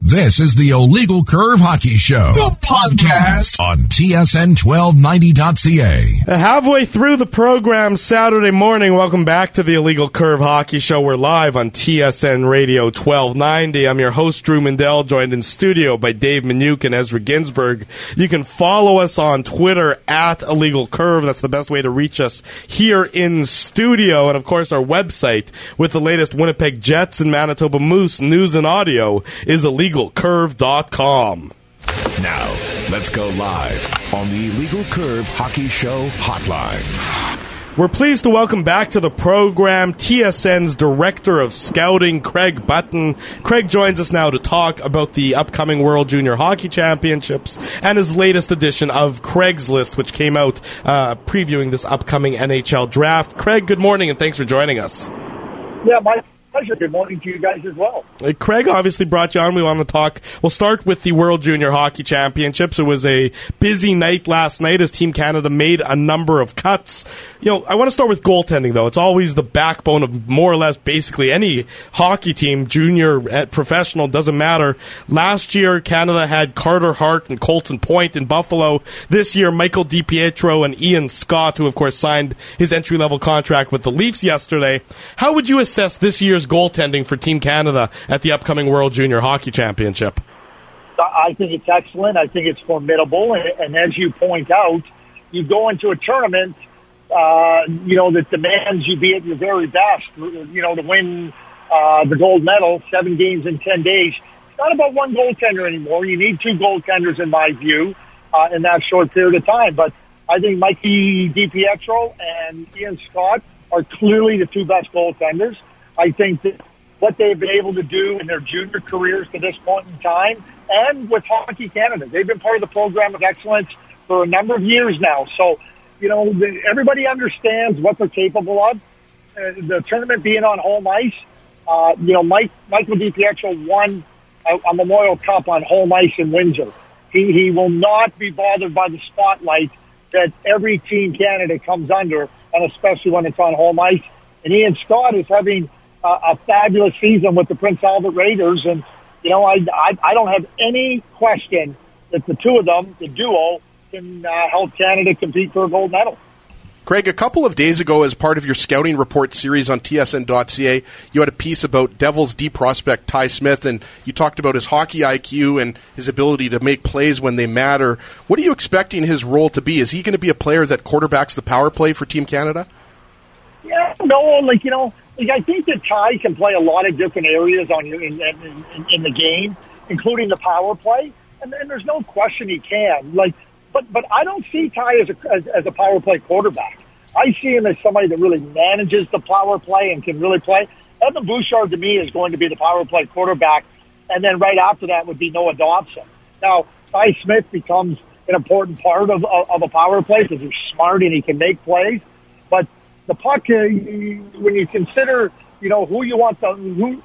This is the Illegal Curve Hockey Show, the podcast on TSN1290.ca. Halfway through the program Saturday morning, welcome back to the Illegal Curve Hockey Show. We're live on TSN Radio 1290. I'm your host, Drew Mandel, joined in studio by Dave Minuk and Ezra Ginsburg. You can follow us on Twitter at Illegal Curve. That's the best way to reach us here in studio. And, of course, our website with the latest Winnipeg Jets and Manitoba Moose news and audio is illegalcurve.com. Now, let's go live on the Illegal Curve Hockey Show hotline. We're pleased to welcome back to the program TSN's Director of Scouting, Craig Button. Craig joins us now to talk about the upcoming World Junior Hockey Championships and his latest edition of Craig's List, which came out previewing this upcoming NHL draft. Craig, good morning, and thanks for joining us. Yeah, my pleasure. Good morning to you guys as well. Craig obviously brought you on. We want to talk. We'll start with the World Junior Hockey Championships. It was a busy night last night as Team Canada made a number of cuts. You know, I want to start with goaltending, though. It's always the backbone of more or less basically any hockey team, junior, professional, doesn't matter. Last year, Canada had Carter Hart and Colton Point in Buffalo. This year, Michael DiPietro and Ian Scott, who, of course, signed his entry-level contract with the Leafs yesterday. How would you assess this year's goaltending for Team Canada at the upcoming World Junior Hockey Championship? I think it's excellent. I think it's formidable. And as you point out, you go into a tournament, that demands you be at your very best, to win the gold medal, 7 games in 10 days. It's not about one goaltender anymore. You need 2 goaltenders, in my view, in that short period of time. But I think Mikey DiPietro and Ian Scott are clearly the 2 best goaltenders. I think that what they've been able to do in their junior careers to this point in time, and with Hockey Canada, they've been part of the program of excellence for a number of years now. So, everybody understands what they're capable of. The tournament being on home ice, Michael DiPietro won a Memorial Cup on home ice in Windsor. He will not be bothered by the spotlight that every Team Canada comes under, and especially when it's on home ice. And Ian Scott is having a fabulous season with the Prince Albert Raiders, and I don't have any question that the two of them, the duo, can help Canada compete for a gold medal. Craig, a couple of days ago, as part of your scouting report series on TSN.ca, you had a piece about Devils D prospect Ty Smith, and you talked about his hockey IQ and his ability to make plays when they matter. What are you expecting his role to be? Is he going to be a player that quarterbacks the power play for Team Canada? Yeah, no, I think that Ty can play a lot of different areas in the game, including the power play, and there's no question he can. But I don't see Ty as a power play quarterback. I see him as somebody that really manages the power play and can really play. Evan Bouchard, to me, is going to be the power play quarterback, and then right after that would be Noah Dobson. Now, Ty Smith becomes an important part of a power play because he's smart and he can make plays, but the puck, when you consider, who you want where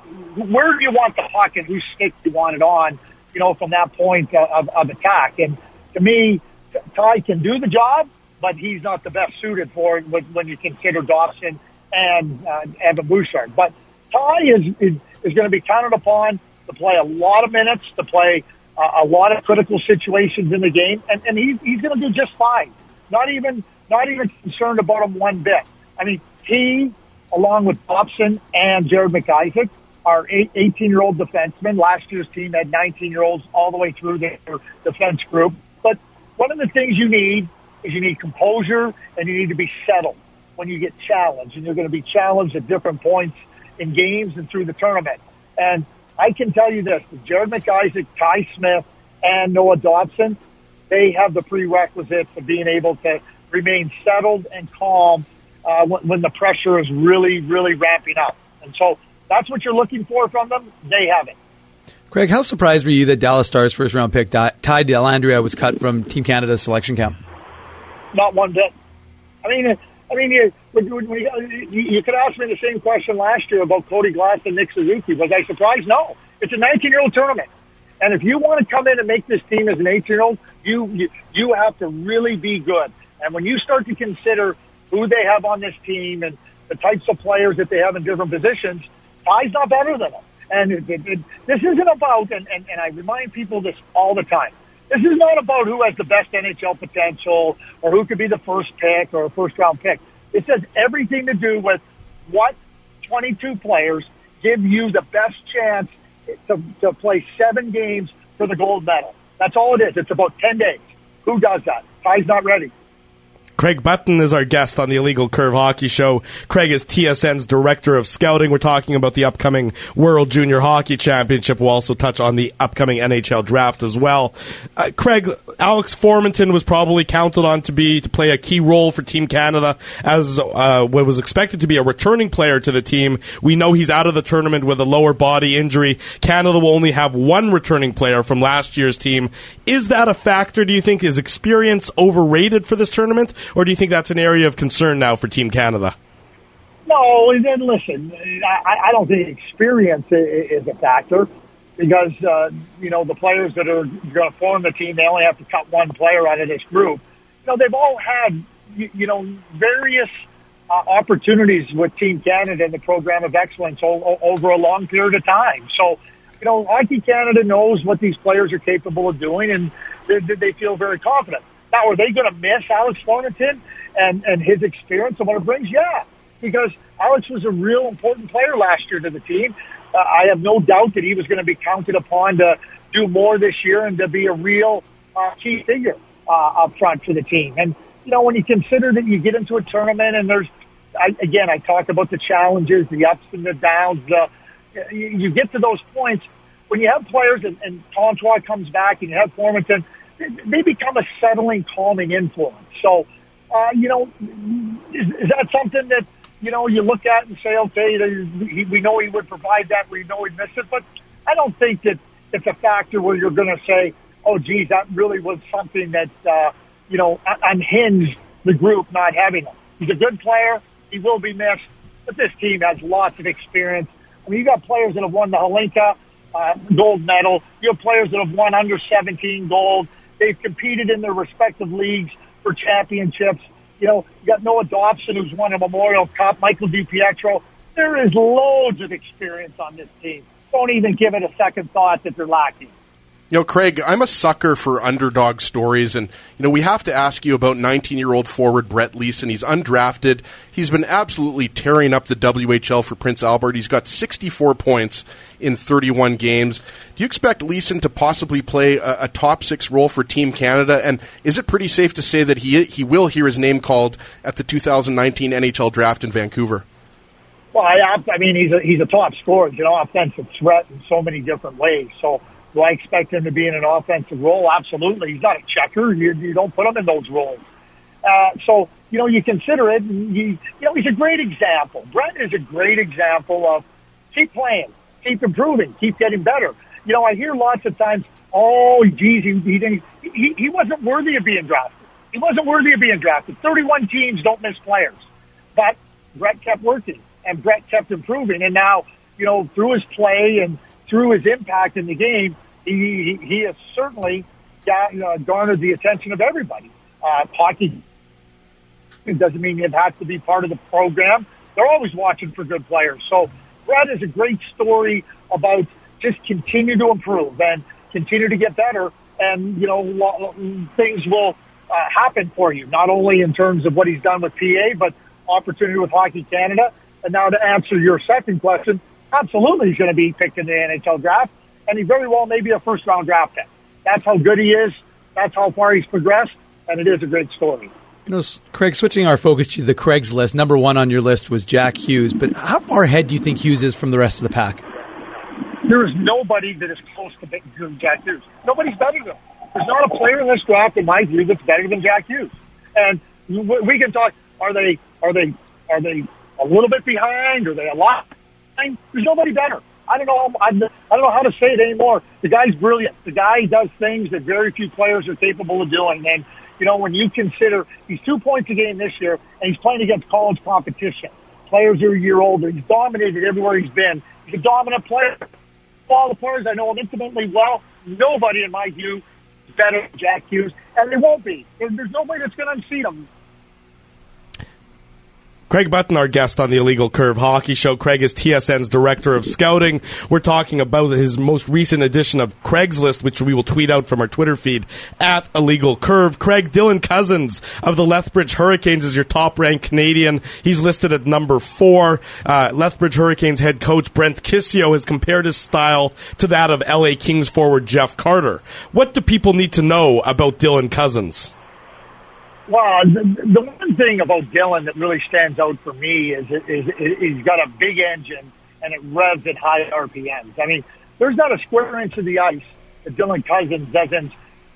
you want the puck and whose stick you want it on, from that point of attack. And to me, Ty can do the job, but he's not the best suited for it when you consider Dobson and Evan Bouchard. But Ty is going to be counted upon to play a lot of minutes, to play a lot of critical situations in the game, and he's going to do just fine. Not even concerned about him one bit. I mean, he, along with Dobson and Jared McIsaac, are 18-year-old defensemen. Last year's team had 19-year-olds all the way through their defense group. But one of the things you need is you need composure, and you need to be settled when you get challenged. And you're going to be challenged at different points in games and through the tournament. And I can tell you this, Jared McIsaac, Ty Smith, and Noah Dobson, they have the prerequisites of being able to remain settled and calm when the pressure is really, really ramping up. And so that's what you're looking for from them. They have it. Craig, how surprised were you that Dallas Stars first-round pick Ty Dellandrea was cut from Team Canada's selection camp? Not one bit. I mean, you could ask me the same question last year about Cody Glass and Nick Suzuki. Was I surprised? No. It's a 19-year-old tournament. And if you want to come in and make this team as an 18-year-old, you have to really be good. And when you start to consider who they have on this team and the types of players that they have in different positions, Ty's not better than them. And this isn't about, and I remind people this all the time, this is not about who has the best NHL potential or who could be the first pick or a first-round pick. It has everything to do with what 22 players give you the best chance to play 7 games for the gold medal. That's all it is. It's about 10 days. Who does that? Ty's not ready. Craig Button is our guest on the Illegal Curve Hockey Show. Craig is TSN's Director of Scouting. We're talking about the upcoming World Junior Hockey Championship. We'll also touch on the upcoming NHL Draft as well. Craig, Alex Formenton was probably counted on to play a key role for Team Canada as what was expected to be a returning player to the team. We know he's out of the tournament with a lower body injury. Canada will only have one returning player from last year's team. Is that a factor, do you think? Is experience overrated for this tournament? Or do you think that's an area of concern now for Team Canada? No, and then listen, I don't think experience is a factor because, the players that are going to form the team, they only have to cut one player out of this group. They've all had, various opportunities with Team Canada in the program of excellence over a long period of time. So, Hockey Canada knows what these players are capable of doing, and they feel very confident. Now, are they going to miss Alex Formenton and his experience and what it brings? Yeah, because Alex was a real important player last year to the team. I have no doubt that he was going to be counted upon to do more this year and to be a real key figure up front for the team. And, when you consider that you get into a tournament and I talked about the challenges, the ups and the downs, you get to those points when you have players and Comtois comes back and you have Formenton, they become a settling, calming influence. So, is that something that, you look at and say, okay, we know he would provide that, we know he'd miss it, but I don't think that it's a factor where you're going to say, oh, geez, that really was something that, unhinged the group not having him. He's a good player. He will be missed, but this team has lots of experience. I mean, you got players that have won the Hlinka gold medal. You have players that have won under 17 gold. They've competed in their respective leagues for championships. You got Noah Dobson, who's won a Memorial Cup, Michael DiPietro. There is loads of experience on this team. Don't even give it a second thought that they're lacking. Craig, I'm a sucker for underdog stories, and, we have to ask you about 19-year-old forward Brett Leason. He's undrafted. He's been absolutely tearing up the WHL for Prince Albert. He's got 64 points in 31 games. Do you expect Leason to possibly play a top 6 role for Team Canada, and is it pretty safe to say that he will hear his name called at the 2019 NHL Draft in Vancouver? Well, I mean, he's a top scorer, offensive threat in so many different ways, so do I expect him to be in an offensive role? Absolutely. He's not a checker. You don't put him in those roles. So, you consider it. He's a great example. Brett is a great example of keep playing, keep improving, keep getting better. I hear lots of times, oh, geez, he wasn't worthy of being drafted. He wasn't worthy of being drafted. 31 teams don't miss players. But Brett kept working, and Brett kept improving. And now, through his play and through his impact in the game, he has certainly garnered the attention of everybody. Hockey doesn't mean it has to be part of the program. They're always watching for good players. So Brett is a great story about just continue to improve and continue to get better. And, things will happen for you, not only in terms of what he's done with PA, but opportunity with Hockey Canada. And now to answer your second question, absolutely he's going to be picked in the NHL draft. And he very well may be a first-round draft pick. That's how good he is. That's how far he's progressed. And it is a great story. Craig, switching our focus to the Craig's list, number 1 on your list was Jack Hughes. But how far ahead do you think Hughes is from the rest of the pack? There is nobody that is close to Jack Hughes. Nobody's better than him. There's not a player in this draft, in my view, that's better than Jack Hughes. And we can talk, are they a little bit behind? Are they a lot behind? There's nobody better. I don't know how to say it anymore. The guy's brilliant. The guy does things that very few players are capable of doing. And, when you consider he's 2 points a game this year and he's playing against college competition, players are a year older. He's dominated everywhere he's been. He's a dominant player. All the players, I know him intimately well. Nobody, in my view, is better than Jack Hughes. And they won't be. There's nobody that's going to unseat him. Craig Button, our guest on the Illegal Curve Hockey Show. Craig is TSN's Director of Scouting. We're talking about his most recent edition of Craigslist, which we will tweet out from our Twitter feed at Illegal Curve. Craig, Dylan Cousins of the Lethbridge Hurricanes is your top-ranked Canadian. He's listed at number 4. Lethbridge Hurricanes head coach Brent Kissio has compared his style to that of LA Kings forward Jeff Carter. What do people need to know about Dylan Cousins? Well, the one thing about Dylan that really stands out for me is he's got a big engine and it revs at high RPMs. I mean, there's not a square inch of the ice that Dylan Cousins doesn't,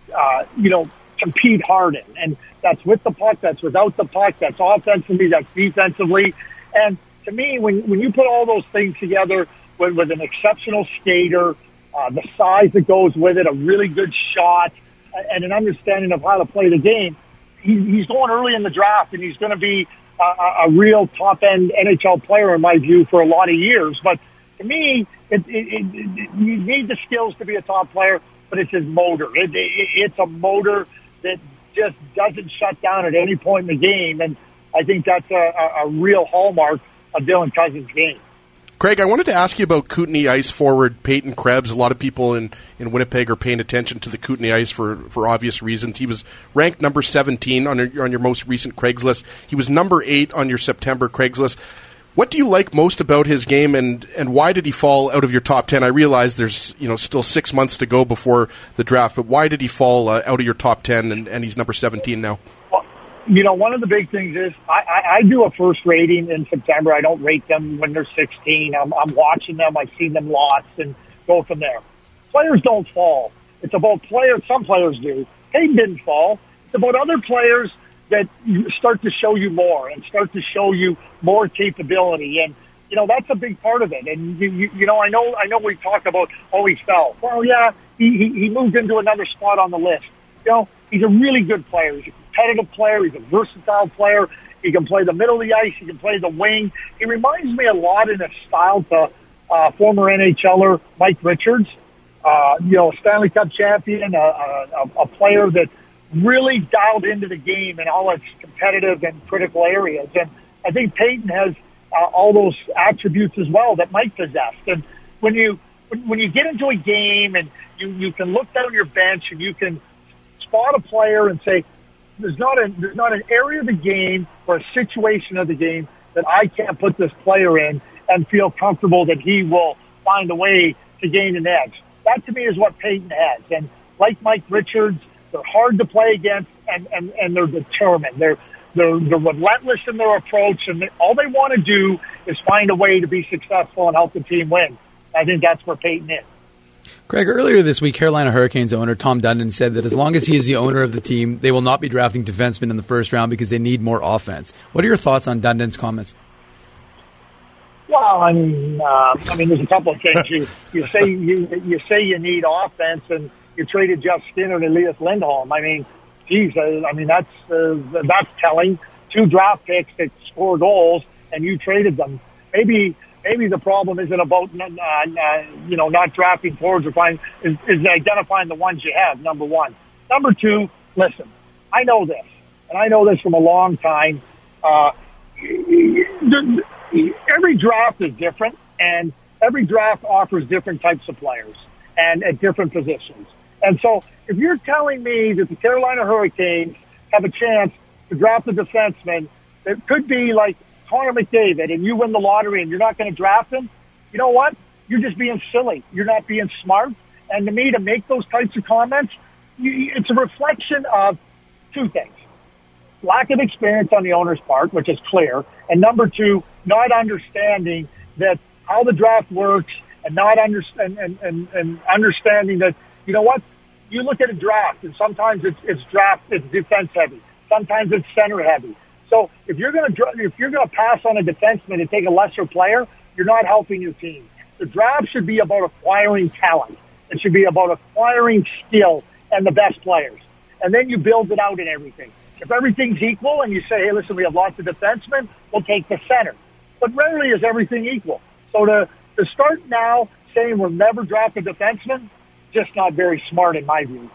compete hard in. And that's with the puck, that's without the puck, that's offensively, that's defensively. And to me, when you put all those things together with an exceptional skater, the size that goes with it, a really good shot, and an understanding of how to play the game, he's going early in the draft, and he's going to be a real top-end NHL player, in my view, for a lot of years. But to me, you need the skills to be a top player, but it's his motor. It's a motor that just doesn't shut down at any point in the game, and I think that's a real hallmark of Dylan Cousins' game. Craig, I wanted to ask you about Kootenay Ice forward Peyton Krebs. A lot of people in Winnipeg are paying attention to the Kootenay Ice for obvious reasons. He was ranked number 17 on your most recent Craigslist. He was number 8 on your September Craigslist. What do you like most about his game, and why did he fall out of your top 10? I realize there's still 6 months to go before the draft, but why did he fall out of your top 10 and he's number 17 now? One of the big things is I do a first rating in September. I don't rate them when they're 16. I'm watching them. I've seen them lots and go from there. Players don't fall. It's about players. Some players do. Peyton didn't fall. It's about other players that start to show you more and start to show you more capability. And, that's a big part of it. And, I know we talk about, he fell. Well, yeah, he moved into another spot on the list. He's a really good player. He's a competitive player. He's a versatile player. He can play the middle of the ice. He can play the wing. He reminds me a lot in his style to former NHLer Mike Richards, Stanley Cup champion, a player that really dialed into the game in all its competitive and critical areas. And I think Peyton has all those attributes as well that Mike possessed. And when you get into a game and you can look down your bench and you can spot a player and say, there's not an area of the game or a situation of the game that I can't put this player in and feel comfortable that he will find a way to gain an edge. That to me is what Peyton has. And like Mike Richards, they're hard to play against and they're determined. They're relentless in their approach, and all they want to do is find a way to be successful and help the team win. I think that's where Peyton is. Craig, earlier this week, Carolina Hurricanes owner Tom Dundon said that as long as he is the owner of the team, they will not be drafting defensemen in the first round because they need more offense. What are your thoughts on Dundon's comments? Well, I mean, there's a couple of things. You say you need offense, and you traded Jeff Skinner and Elias Lindholm. I mean, geez, that's telling. 2 draft picks that score goals, and you traded them. Maybe the problem isn't about not drafting forwards or is identifying the ones you have. Number one. Number 2. Listen, I know this, and I know this from a long time. Every draft is different, and every draft offers different types of players and at different positions. And so, if you're telling me that the Carolina Hurricanes have a chance to draft a defenseman that could be like Connor McDavid, and you win the lottery and you're not going to draft him, you know what? You're just being silly. You're not being smart. And to me, to make those types of comments, it's a reflection of 2 things. Lack of experience on the owner's part, which is clear. And number 2, not understanding that how the draft works and not understanding that, you know what? You look at a draft, and sometimes it's defense heavy. Sometimes it's center heavy. So if you're going to pass on a defenseman and take a lesser player, you're not helping your team. The draft should be about acquiring talent. It should be about acquiring skill and the best players. And then you build it out in everything. If everything's equal and you say, hey, listen, we have lots of defensemen, we'll take the center. But rarely is everything equal. So to start now saying we'll never draft a defenseman, just not very smart in my view.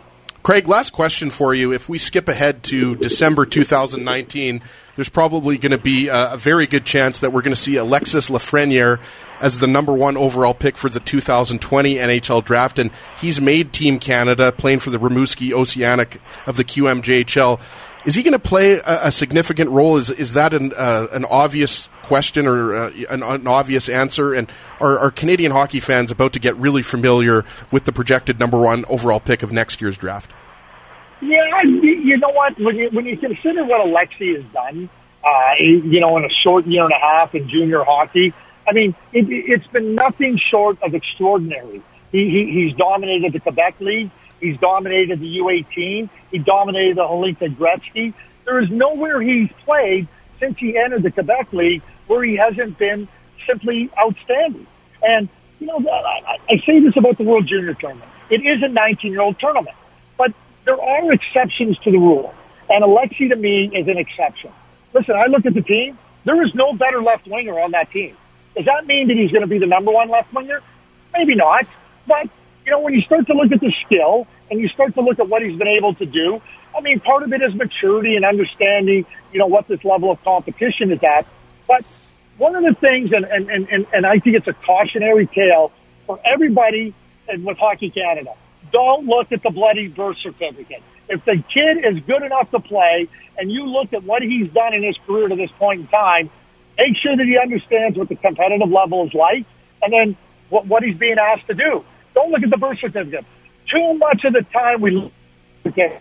Craig, last question for you. If we skip ahead to December 2019, there's probably going to be a very good chance that we're going to see Alexis Lafreniere as the number 1 overall pick for the 2020 NHL draft, and he's made Team Canada, playing for the Rimouski Oceanic of the QMJHL. Is he going to play a significant role? Is that an obvious question or an obvious answer? And are Canadian hockey fans about to get really familiar with the projected number 1 overall pick of next year's draft? Yeah, you know what? When you consider what Alexi has done, in a short year and a half in junior hockey, I mean, it's been nothing short of extraordinary. He's dominated the Quebec League. He's dominated the U18. He dominated the Holinka Gretzky. There is nowhere he's played since he entered the Quebec League where he hasn't been simply outstanding. And, I say this about the World Junior Tournament. It is a 19-year-old tournament, but there are exceptions to the rule. And Alexi, to me, is an exception. Listen, I look at the team. There is no better left winger on that team. Does that mean that he's going to be the number 1 left winger? Maybe not. But, when you start to look at the skill and you start to look at what he's been able to do, I mean, part of it is maturity and understanding, what this level of competition is at. But one of the things, and I think it's a cautionary tale for everybody with Hockey Canada, don't look at the bloody birth certificate. If the kid is good enough to play and you look at what he's done in his career to this point in time, make sure that he understands what the competitive level is like and then what he's being asked to do. Don't look at the birth certificate. Too much of the time we look at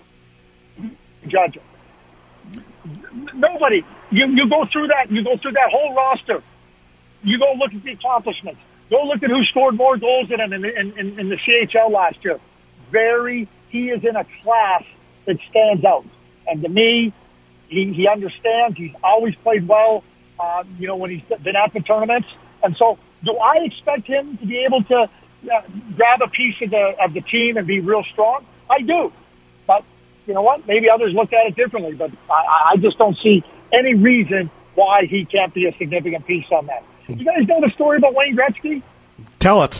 judge him. Nobody. You go through that. You go through that whole roster. You go look at the accomplishments. Go look at who scored more goals than him in the CHL last year. He is in a class that stands out. And to me, he understands. He's always played well, when he's been at the tournaments. And so do I expect him to be able to grab a piece of the team and be real strong? I do. But you know what? Maybe others look at it differently. But I just don't see any reason why he can't be a significant piece on that. You guys know the story about Wayne Gretzky? Tell it.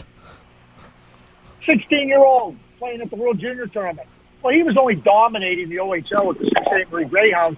16-year-old playing at the World Junior Tournament. Well, he was only dominating the OHL with the Sault Ste. Marie Greyhounds.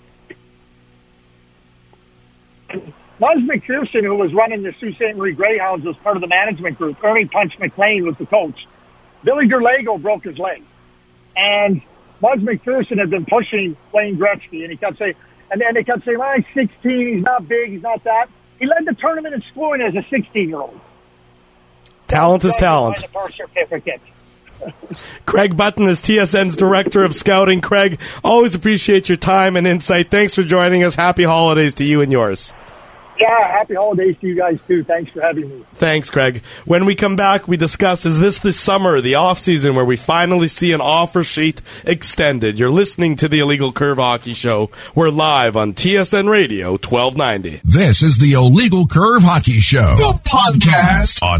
Buzz McPherson, who was running the Sault Ste. Marie Greyhounds, was part of the management group. Ernie Punch McLean was the coach. Billy Derlago broke his leg. And Buzz McPherson had been pushing Wayne Gretzky, and he kept saying, they kept saying, well, he's 16, he's not big, he's not that. He led the tournament in scoring as a 16-year-old. Talent is talent. The birth certificate. Craig Button is TSN's Director of Scouting. Craig, always appreciate your time and insight. Thanks for joining us. Happy holidays to you and yours. Yeah, happy holidays to you guys, too. Thanks for having me. Thanks, Craig. When we come back, we discuss, is this summer, the off-season, where we finally see an offer sheet extended? You're listening to the Illegal Curve Hockey Show. We're live on TSN Radio 1290. This is the Illegal Curve Hockey Show, the podcast on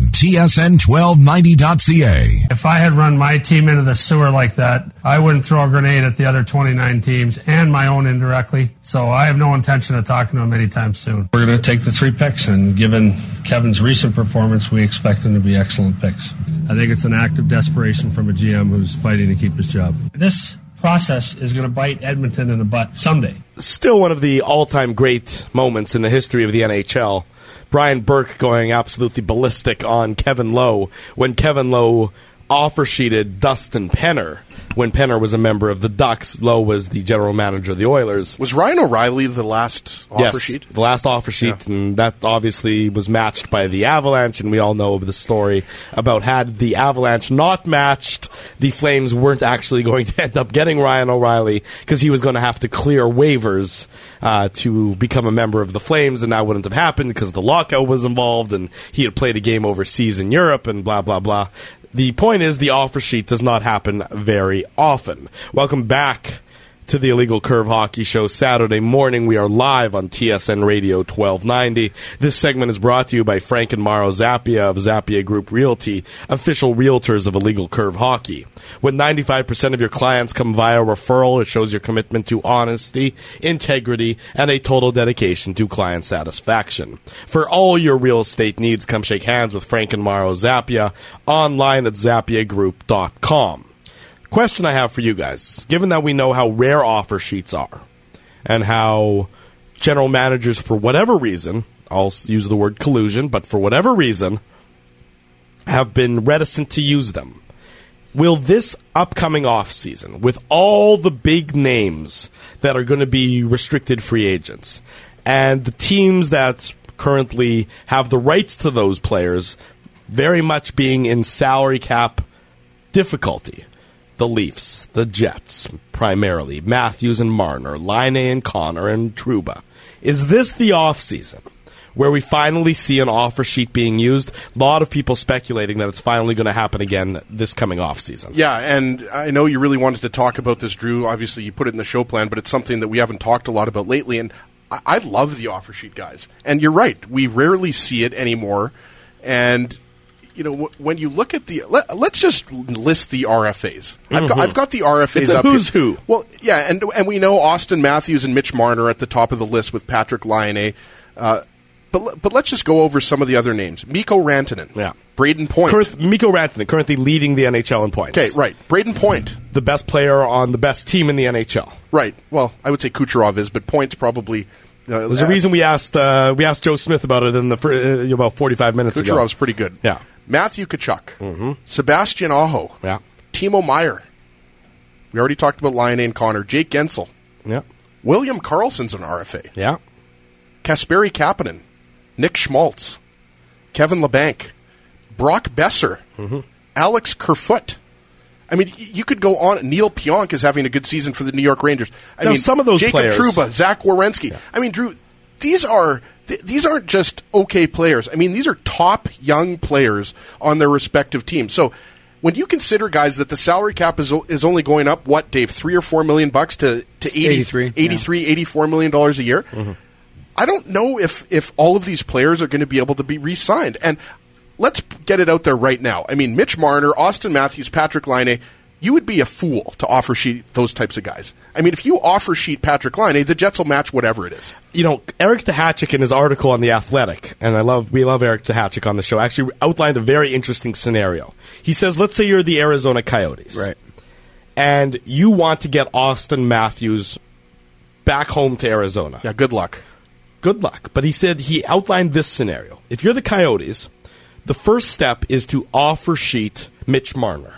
TSN1290.ca. If I had run my team into the sewer like that, I wouldn't throw a grenade at the other 29 teams and my own indirectly. So I have no intention of talking to him anytime soon. We're going to take the 3 picks, and given Kevin's recent performance, we expect them to be excellent picks. I think it's an act of desperation from a GM who's fighting to keep his job. This process is going to bite Edmonton in the butt someday. Still one of the all-time great moments in the history of the NHL. Brian Burke going absolutely ballistic on Kevin Lowe when Kevin Lowe offer-sheeted Dustin Penner. When Penner was a member of the Ducks, Lowe was the general manager of the Oilers. Was Ryan O'Reilly the last offer sheet? The last offer sheet, yeah. And that obviously was matched by the Avalanche, and we all know the story about had the Avalanche not matched, the Flames weren't actually going to end up getting Ryan O'Reilly because he was going to have to clear waivers to become a member of the Flames, and that wouldn't have happened because the lockout was involved, and he had played a game overseas in Europe, and blah, blah, blah. The point is, the offer sheet does not happen very often. Welcome back to the Illegal Curve Hockey Show. Saturday morning, we are live on TSN Radio 1290. This segment is brought to you by Frank and Mauro Zappia of Zappia Group Realty, official realtors of Illegal Curve Hockey. When 95% of your clients come via referral, it shows your commitment to honesty, integrity, and a total dedication to client satisfaction. For all your real estate needs, come shake hands with Frank and Mauro Zappia online at zappiagroup.com. Question I have for you guys, given that we know how rare offer sheets are and how general managers, for whatever reason, I'll use the word collusion, but for whatever reason, have been reticent to use them. Will this upcoming offseason, with all the big names that are going to be restricted free agents, and the teams that currently have the rights to those players very much being in salary cap difficulty, the Leafs, the Jets, primarily, Matthews and Marner, Laine and Connor and Trouba, is this the offseason where we finally see an offer sheet being used? A lot of people speculating that it's finally going to happen again this coming offseason. Yeah, and I know you really wanted to talk about this, Drew. Obviously, you put it in the show plan, but it's something that we haven't talked a lot about lately, and I love the offer sheet, guys. And you're right, we rarely see it anymore. And, you know, when you look at the... Let's just list the RFAs. I've got the RFAs it's a up who's here. who. Well, yeah, and we know Austin Matthews and Mitch Marner at the top of the list with Patrick Laine. But let's just go over some of the other names. Mikko Rantanen. Yeah. Braden Point. Mikko Rantanen, currently leading the NHL in points. Okay, right. Braden Point. The best player on the best team in the NHL. Right. Well, I would say Kucherov is, but Point's probably... There's a reason we asked Joe Smith about it in the about 45 minutes ago. Kucherov's pretty good. Yeah. Matthew Tkachuk. Sebastian Aho. Yeah. Timo Meier. We already talked about Laine and Connor. Jake Gensel. Yeah. William Karlsson's an RFA. Yeah. Kasperi Kapanen. Nick Schmaltz. Kevin Labanc. Brock Besser. Alex Kerfoot. I mean, you could go on. Neil Pionk is having a good season for the New York Rangers. I mean, some of those Jacob players, Trouba, Zach Werenski. Yeah. I mean, Drew, these aren't just okay players. I mean, these are top young players on their respective teams. So when you consider, guys, that the salary cap is only going up, what, Dave, $3 or $4 million to 83, $84 million a year? I don't know if all of these players are going to be able to be re-signed. And let's get it out there right now. I mean, Mitch Marner, Austin Matthews, Patrick Laine, you would be a fool to offer sheet those types of guys. I mean, if you offer sheet Patrick Laine, the Jets will match whatever it is. You know, Eric Tahachik in his article on The Athletic, and we love Eric Tahachik on the show, actually outlined a very interesting scenario. He says, let's say you're the Arizona Coyotes. Right. And you want to get Austin Matthews back home to Arizona. Yeah, good luck. Good luck. But he outlined this scenario. If you're the Coyotes, the first step is to offer sheet Mitch Marner.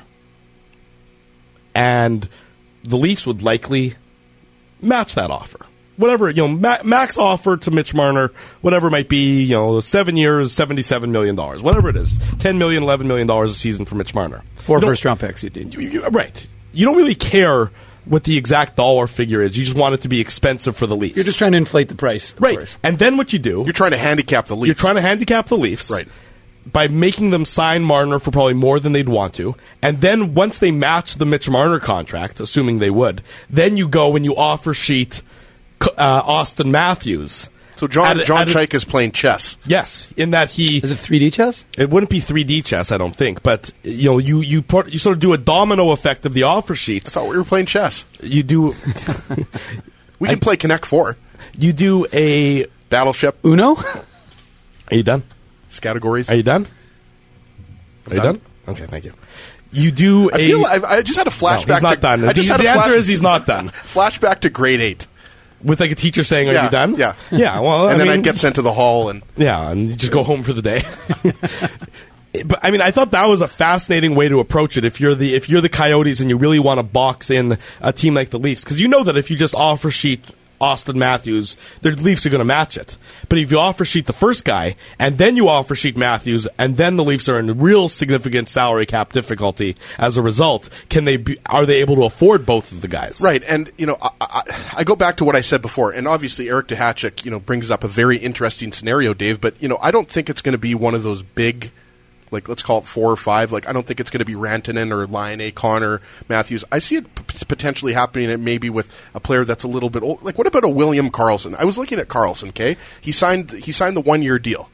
And the Leafs would likely match that offer. Whatever, max offer to Mitch Marner, whatever it might be, 7 years, $77 million. Whatever it is. $10 million, $11 million a season for Mitch Marner. 4 first-round picks, you did. Right. You don't really care what the exact dollar figure is. You just want it to be expensive for the Leafs. You're just trying to inflate the price. Right. Course. And then what you do... You're trying to handicap the Leafs. You're trying to handicap the Leafs. Right. By making them sign Marner for probably more than they'd want to. And then once they match the Mitch Marner contract, assuming they would, then you go and you offer sheet Austin Matthews. So John Chaik is playing chess. Yes, in that he... Is it 3D chess? It wouldn't be 3D chess, I don't think. But, you sort of do a domino effect of the offer sheets. I thought we were playing chess. You do... We can play Connect 4. You do a... Battleship. Uno? Are you done? Categories. Are you done? Are you done? Okay, thank you. You do I just had a flashback. No, he's not done. The answer is he's not done. Flashback to grade 8. With like a teacher saying, "Are you done?" Yeah, yeah. Well, and then I'd get sent to the hall, and and you just go home for the day. But I mean, I thought that was a fascinating way to approach it. If you're the Coyotes and you really want to box in a team like the Leafs, because you know that if you just offer sheet Austin Matthews, the Leafs are going to match it. But if you offer sheet the first guy, and then you offer sheet Matthews, and then the Leafs are in real significant salary cap difficulty as a result, are they able to afford both of the guys? Right, and I go back to what I said before, and obviously Eric Tahachik, brings up a very interesting scenario, Dave, but, I don't think it's going to be one of those big, like, let's call it 4 or 5. Like, I don't think it's going to be Rantanen or Laine, Connor, Matthews. I see it potentially happening maybe with a player that's a little bit old. Like, what about a William Karlsson? I was looking at Karlsson, okay? He signed the 1-year deal.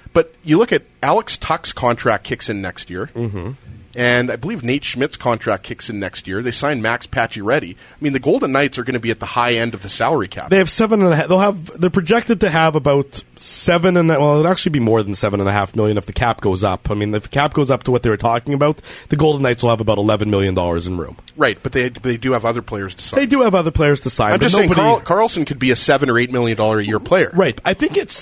But you look at Alex Tuck's contract kicks in next year. Mm-hmm. And I believe Nate Schmidt's contract kicks in next year. They signed Max Pacioretty. I mean, the Golden Knights are going to be at the high end of the salary cap. They have 7.5. They're projected to have about it'll actually be more than $7.5 million if the cap goes up. I mean, if the cap goes up to what they were talking about, the Golden Knights will have about $11 million in room. Right, but they do have other players to sign. They do have other players to sign. I'm just saying, Carlson could be a $7 or $8 million a year player. Right. I think it's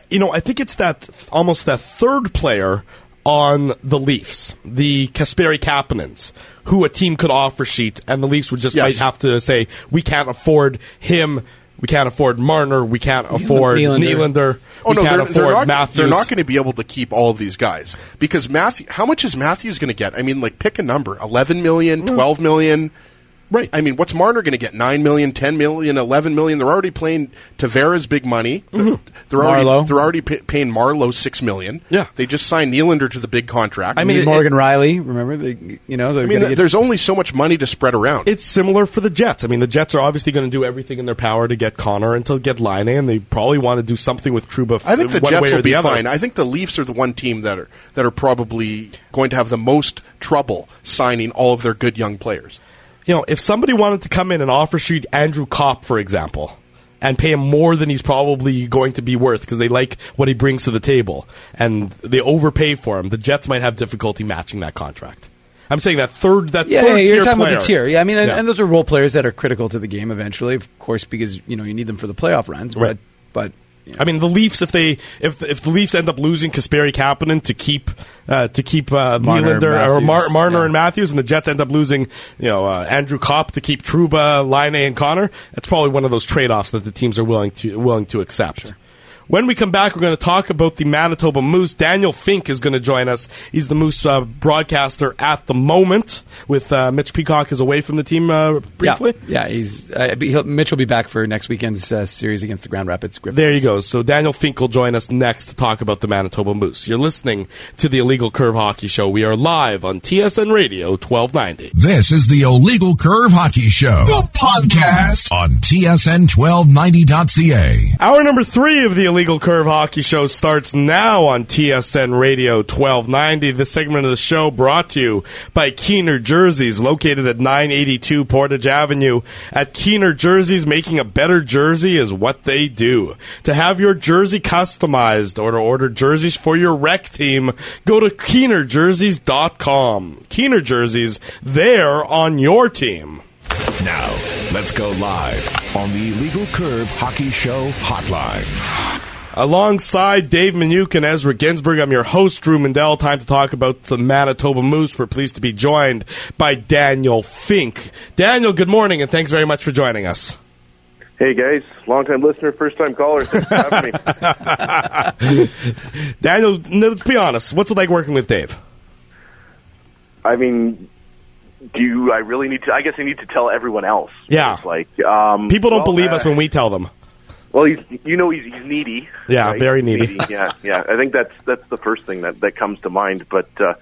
that almost that third player on the Leafs, the Kasperi Kapanens, who a team could offer sheet, and the Leafs would just might have to say, we can't afford him, we can't afford Marner, we can't afford Nylander, we can't afford Matthews. They're not going to be able to keep all of these guys. Because how much is Matthews going to get? I mean, like, pick a number, 11 million, 12 million. Right. I mean, what's Marner going to get? 9 million, 10 million, 11 million. They're already paying Tavares big money. Mm-hmm. They're already paying Marlowe 6 million. Yeah. They just signed Nylander to the big contract. I mean, Morgan Riley, remember? There's only so much money to spread around. It's similar for the Jets. I mean, the Jets are obviously going to do everything in their power to get Connor and to get Laine, and they probably want to do something with Trouba. I think the Jets will be fine. I think the Leafs are the one team that are probably going to have the most trouble signing all of their good young players. You know, if somebody wanted to come in and offer sheet Andrew Kopp, for example, and pay him more than he's probably going to be worth because they like what he brings to the table, and they overpay for him, the Jets might have difficulty matching that contract. I'm saying that third you're tier talking player. about the tier. Yeah, I mean, and those are role players that are critical to the game eventually, of course, because you need them for the playoff runs. Right. But I mean, the Leafs, if the Leafs end up losing Kasperi Kapanen to keep Nylander or Marner and Matthews, and the Jets end up losing Andrew Kopp to keep Trouba, Laine, and Connor, that's probably one of those trade-offs that the teams are willing to accept. Sure. When we come back, we're going to talk about the Manitoba Moose. Daniel Fink is going to join us. He's the Moose broadcaster at the moment, with Mitch Peacock is away from the team briefly. Yeah, Mitch will be back for next weekend's series against the Grand Rapids Griffins. There you go. So Daniel Fink will join us next to talk about the Manitoba Moose. You're listening to the Illegal Curve Hockey Show. We are live on TSN Radio 1290. This is the Illegal Curve Hockey Show, the podcast on TSN1290.ca. Hour number 3 of the Illegal Curve Hockey Show starts now on TSN Radio 1290. This segment of the show brought to you by Keener Jerseys, located at 982 Portage Avenue. At Keener Jerseys, making a better jersey is what they do. To have your jersey customized or to order jerseys for your rec team, go to KeenerJerseys.com. Keener Jerseys, they're on your team. Now, let's go live on the Illegal Curve Hockey Show hotline. Alongside Dave Minuk and Ezra Ginsburg, I'm your host, Drew Mandel. Time to talk about the Manitoba Moose. We're pleased to be joined by Daniel Fink. Daniel, good morning, and thanks very much for joining us. Hey, guys. Long-time listener, first-time caller. Thanks for having me. Daniel, let's be honest. What's it like working with Dave? I mean, I really need to... I guess I need to tell everyone else. Yeah. It's like, people don't believe us when we tell them. Well, he's needy. Yeah, right? very needy. Yeah. I think that's the first thing that comes to mind. But the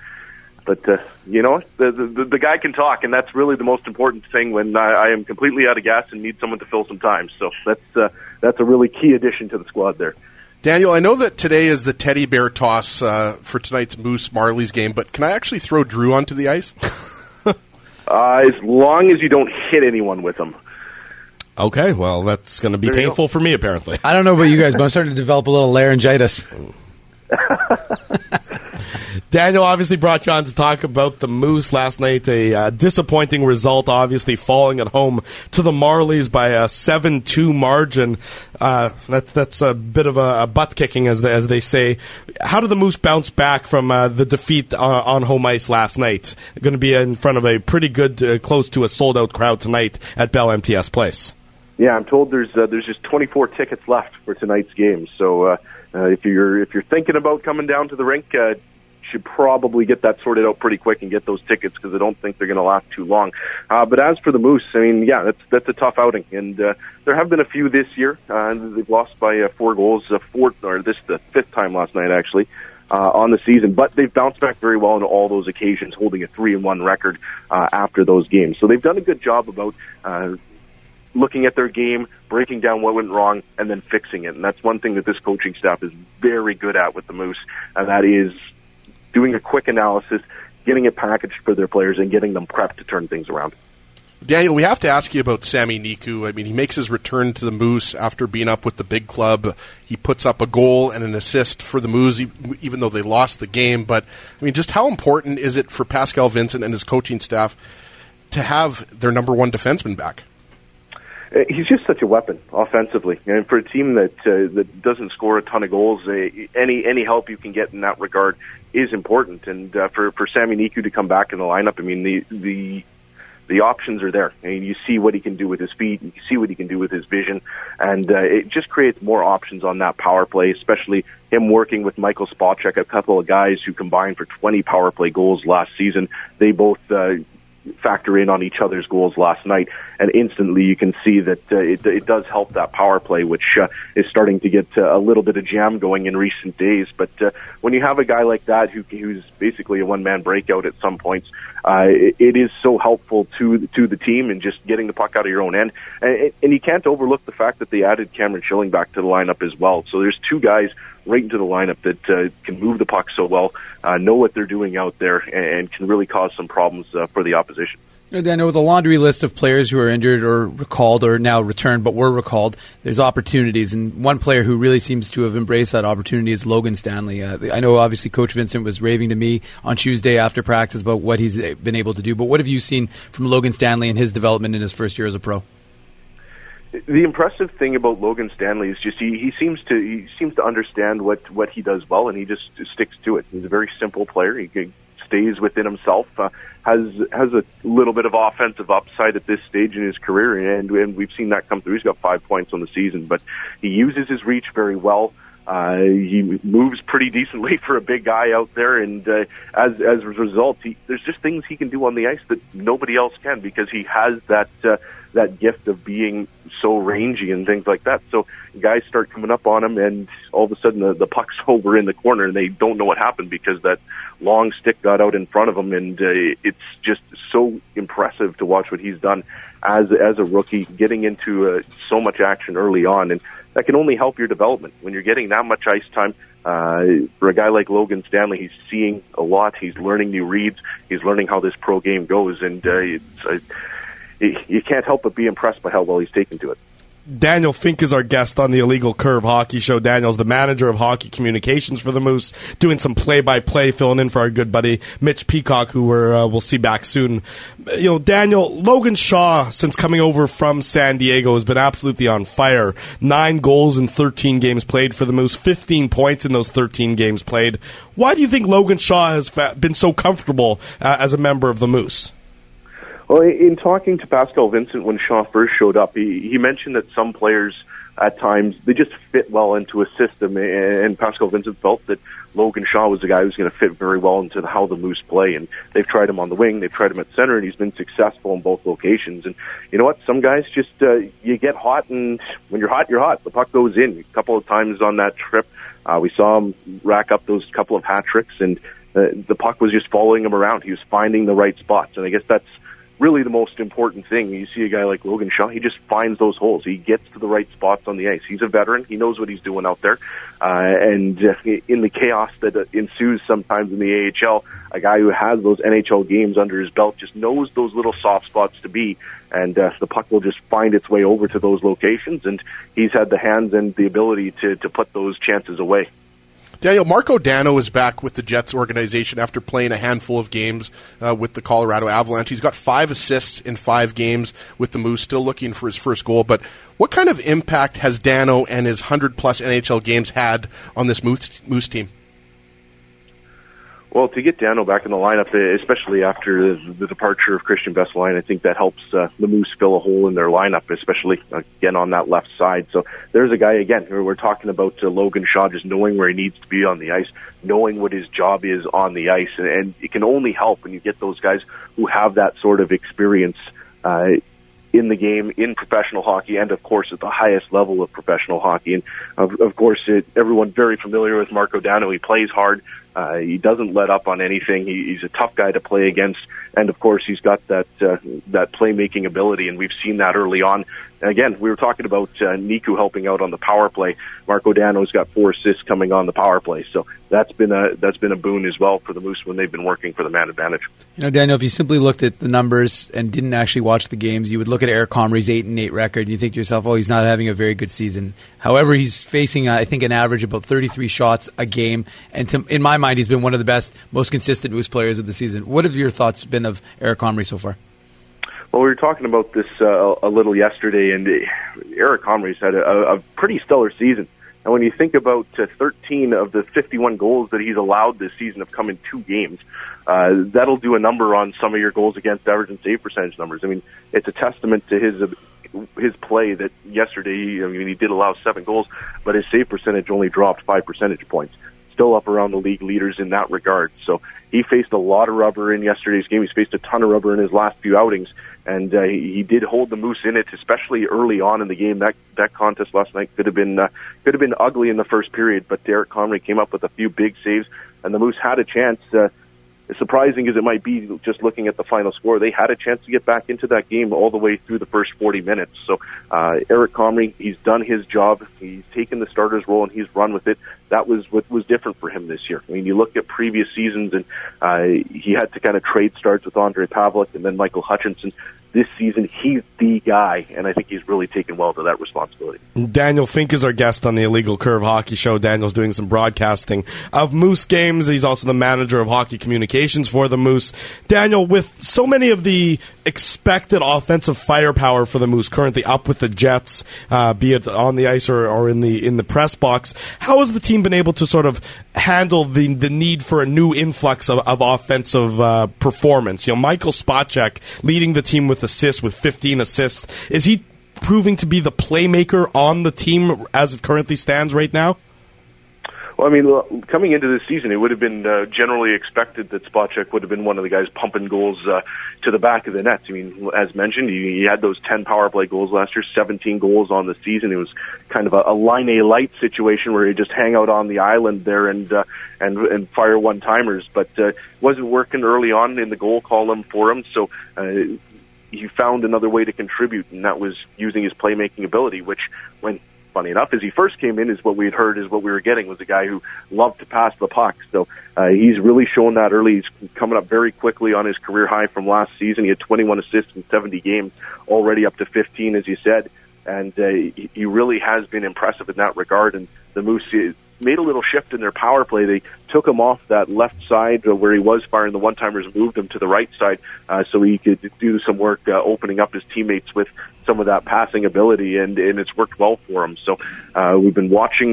guy can talk, and that's really the most important thing when I am completely out of gas and need someone to fill some time. So that's a really key addition to the squad there. Daniel, I know that today is the teddy bear toss for tonight's Moose Marlies game, but can I actually throw Drew onto the ice? As long as you don't hit anyone with them. Okay, well, that's going to be painful for me, apparently. I don't know about you guys, but I'm starting to develop a little laryngitis. Daniel obviously brought you on to talk about the Moose last night. A disappointing result, obviously, falling at home to the Marlies by a 7-2 margin. That's a bit of a butt-kicking, as they say. How did the Moose bounce back from the defeat on home ice last night? Going to be in front of a pretty good, close to a sold-out crowd tonight at Bell MTS Place. Yeah, I'm told there's just 24 tickets left for tonight's game. So if you're thinking about coming down to the rink, should probably get that sorted out pretty quick and get those tickets because I don't think they're going to last too long. But as for the Moose, I mean, yeah, that's a tough outing, and there have been a few this year. They've lost by 4 goals, the 5th time last night actually. On the season, but they've bounced back very well on all those occasions, holding a 3-1 record after those games. So they've done a good job about looking at their game, breaking down what went wrong, and then fixing it. And that's one thing that this coaching staff is very good at with the Moose, and that is doing a quick analysis, getting it packaged for their players, and getting them prepped to turn things around. Daniel, we have to ask you about Sami Niku. I mean, he makes his return to the Moose after being up with the big club. He puts up a goal and an assist for the Moose, even though they lost the game. But, I mean, just how important is it for Pascal Vincent and his coaching staff to have their number one defenseman back? He's just such a weapon offensively, and for a team that doesn't score a ton of goals, any help you can get in that regard is important. And for Sami Niku to come back in the lineup, I mean, the options are there. I mean, you see what he can do with his feet, you see what he can do with his vision, and it just creates more options on that power play, especially him working with Michael Spacek, a couple of guys who combined for 20 power play goals last season. They both factor in on each other's goals last night, and instantly you can see that it does help that power play, which is starting to get a little bit of jam going in recent days. But when you have a guy like that who's basically a one-man breakout at some points, it is so helpful to the team and just getting the puck out of your own end. And you can't overlook the fact that they added Cameron Schilling back to the lineup as well. So there's two guys right into the lineup that can move the puck so well, know what they're doing out there, and can really cause some problems for the opposition. Daniel, with a laundry list of players who are injured or recalled or now returned but were recalled, there's opportunities. And one player who really seems to have embraced that opportunity is Logan Stanley. I know obviously Coach Vincent was raving to me on Tuesday after practice about what he's been able to do. But what have you seen from Logan Stanley and his development in his first year as a pro? The impressive thing about Logan Stanley is just he seems to understand what he does well, and he just sticks to it. He's a very simple player. He stays within himself, has a little bit of offensive upside at this stage in his career, and we've seen that come through. He's got 5 points on the season, but he uses his reach very well. He moves pretty decently for a big guy out there, and as a result, there's just things he can do on the ice that nobody else can, because he has that gift of being so rangy and things like that. So guys start coming up on him, and all of a sudden the puck's over in the corner, and they don't know what happened because that long stick got out in front of him. And it's just so impressive to watch what he's done as a rookie, getting into so much action early on, and that can only help your development when you're getting that much ice time. For a guy like Logan Stanley, he's seeing a lot. He's learning new reads. He's learning how this pro game goes, and you can't help but be impressed by how well he's taken to it. Daniel Fink is our guest on the Illegal Curve Hockey Show. Daniel's the manager of hockey communications for the Moose, doing some play-by-play, filling in for our good buddy Mitch Peacock, who we'll see back soon. You know, Daniel, Logan Shaw, since coming over from San Diego, has been absolutely on fire. 9 goals in 13 games played for the Moose, 15 points in those 13 games played. Why do you think Logan Shaw has been so comfortable as a member of the Moose? Well, in talking to Pascal Vincent when Shaw first showed up, he mentioned that some players at times, they just fit well into a system, and Pascal Vincent felt that Logan Shaw was the guy who's going to fit very well into how the Moose play. And they've tried him on the wing, they've tried him at center, and he's been successful in both locations. And you know what? Some guys just, you get hot, and when you're hot, you're hot. The puck goes in. A couple of times on that trip, we saw him rack up those couple of hat tricks, and the puck was just following him around. He was finding the right spots, and I guess that's really the most important thing. You see a guy like Logan Shaw, he just finds those holes. He gets to the right spots on the ice. He's a veteran. He knows what he's doing out there. And in the chaos that ensues sometimes in the AHL, a guy who has those NHL games under his belt just knows those little soft spots to be. And the puck will just find its way over to those locations. And he's had the hands and the ability to put those chances away. Daniel, Marco Dano is back with the Jets organization after playing a handful of games with the Colorado Avalanche. He's got 5 assists in 5 games with the Moose, still looking for his first goal. But what kind of impact has Dano and his 100-plus NHL games had on this Moose team? Well, to get Dano back in the lineup, especially after the departure of Christian Vesalainen, I think that helps the Moose fill a hole in their lineup, especially, again, on that left side. So there's a guy, again, we're talking about Logan Shaw just knowing where he needs to be on the ice, knowing what his job is on the ice, and it can only help when you get those guys who have that sort of experience in the game, in professional hockey, and of course at the highest level of professional hockey. And of course, everyone very familiar with Marco Dano. He plays hard, He doesn't let up on anything. He's a tough guy to play against, and of course, he's got that playmaking ability, and we've seen that early on. Again, we were talking about Niku helping out on the power play. Marco Dano's got 4 assists coming on the power play, so that's been a boon as well for the Moose when they've been working for the man advantage. Daniel, if you simply looked at the numbers and didn't actually watch the games, you would look at Eric Comrie's 8-8 record, and you think to yourself, oh, he's not having a very good season. However, he's facing, I think, an average of about 33 shots a game, and in my mind, he's been one of the best, most consistent Moose players of the season. What have your thoughts been of Eric Comrie so far? Well, we were talking about this a little yesterday, and Eric Comrie's had a pretty stellar season. And when you think about 13 of the 51 goals that he's allowed this season have come in 2 games, that'll do a number on some of your goals against average and save percentage numbers. I mean, it's a testament to his play that yesterday, he did allow 7 goals, but his save percentage only dropped 5 percentage points. Still up around the league leaders in that regard. So he faced a lot of rubber in yesterday's game. He's faced a ton of rubber in his last few outings, and he did hold the Moose in it, especially early on in the game. That contest last night could have been ugly in the first period, but Eric Comrie came up with a few big saves, and the Moose had a chance. As surprising as it might be, just looking at the final score, they had a chance to get back into that game all the way through the first 40 minutes. So Eric Comrie, he's done his job. He's taken the starter's role and he's run with it. That was what was different for him this year. I mean, you look at previous seasons and he had to kind of trade starts with Andre Pavlik and then Michael Hutchinson. This season, he's the guy, and I think he's really taken well to that responsibility. Daniel Fink is our guest on the Illegal Curve Hockey Show. Daniel's doing some broadcasting of Moose games. He's also the manager of hockey communications for the Moose. Daniel, with so many of the expected offensive firepower for the Moose currently up with the Jets, be it on the ice or in the press box, how has the team been able to sort of handle the need for a new influx of offensive performance? Michael Spacek leading the team with 15 assists. Is he proving to be the playmaker on the team as it currently stands right now? Well, I mean, coming into this season, it would have been generally expected that Spacek would have been one of the guys pumping goals to the back of the net. I mean, as mentioned, he had those 10 power play goals last year, 17 goals on the season. It was kind of a Line A light situation where he just hang out on the island there and fire one-timers, but wasn't working early on in the goal column for him, so he found another way to contribute, and that was using his playmaking ability, which, when funny enough, as he first came in, is what we had heard is what we were getting, was a guy who loved to pass the puck. So he's really shown that early. He's coming up very quickly on his career high from last season. He had 21 assists in 70 games, already up to 15, as you said, and he really has been impressive in that regard. And the Moose made a little shift in their power play. They took him off that left side where he was firing the one-timers, moved him to the right side so he could do some work opening up his teammates with some of that passing ability, and it's worked well for him. So we've been watching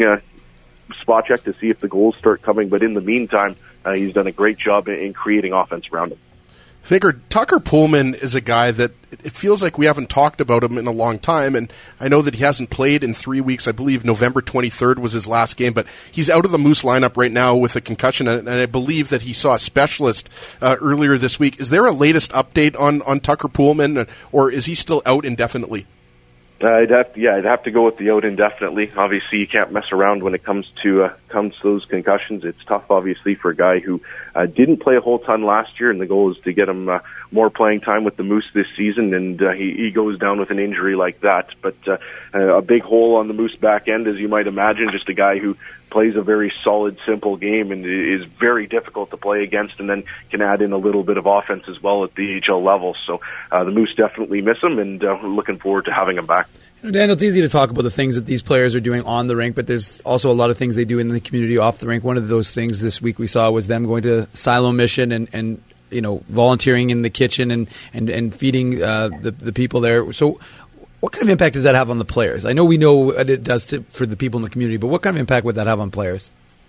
Spacek to see if the goals start coming, but in the meantime, he's done a great job in creating offense around him. Figure Tucker Poolman is a guy that it feels like we haven't talked about him in a long time, and I know that he hasn't played in 3 weeks. I believe November 23rd was his last game, but he's out of the Moose lineup right now with a concussion, and I believe that he saw a specialist earlier this week. Is there a latest update on Tucker Poolman, or is he still out indefinitely? I'd have to go with the out indefinitely. Obviously, you can't mess around when it comes to those concussions. It's tough, obviously, for a guy who didn't play a whole ton last year, and the goal is to get him more playing time with the Moose this season, and he goes down with an injury like that. But a big hole on the Moose back end, as you might imagine, just a guy who plays a very solid, simple game and is very difficult to play against, and then can add in a little bit of offense as well at the AHL level. So the Moose definitely miss him, and we're looking forward to having him back. Daniel, it's easy to talk about the things that these players are doing on the rink, but there's also a lot of things they do in the community off the rink. One of those things this week we saw was them going to Silo Mission and volunteering in the kitchen and feeding the people there. So what kind of impact does that have on the players? I know we know what it does for the people in the community, but what kind of impact would that have on players?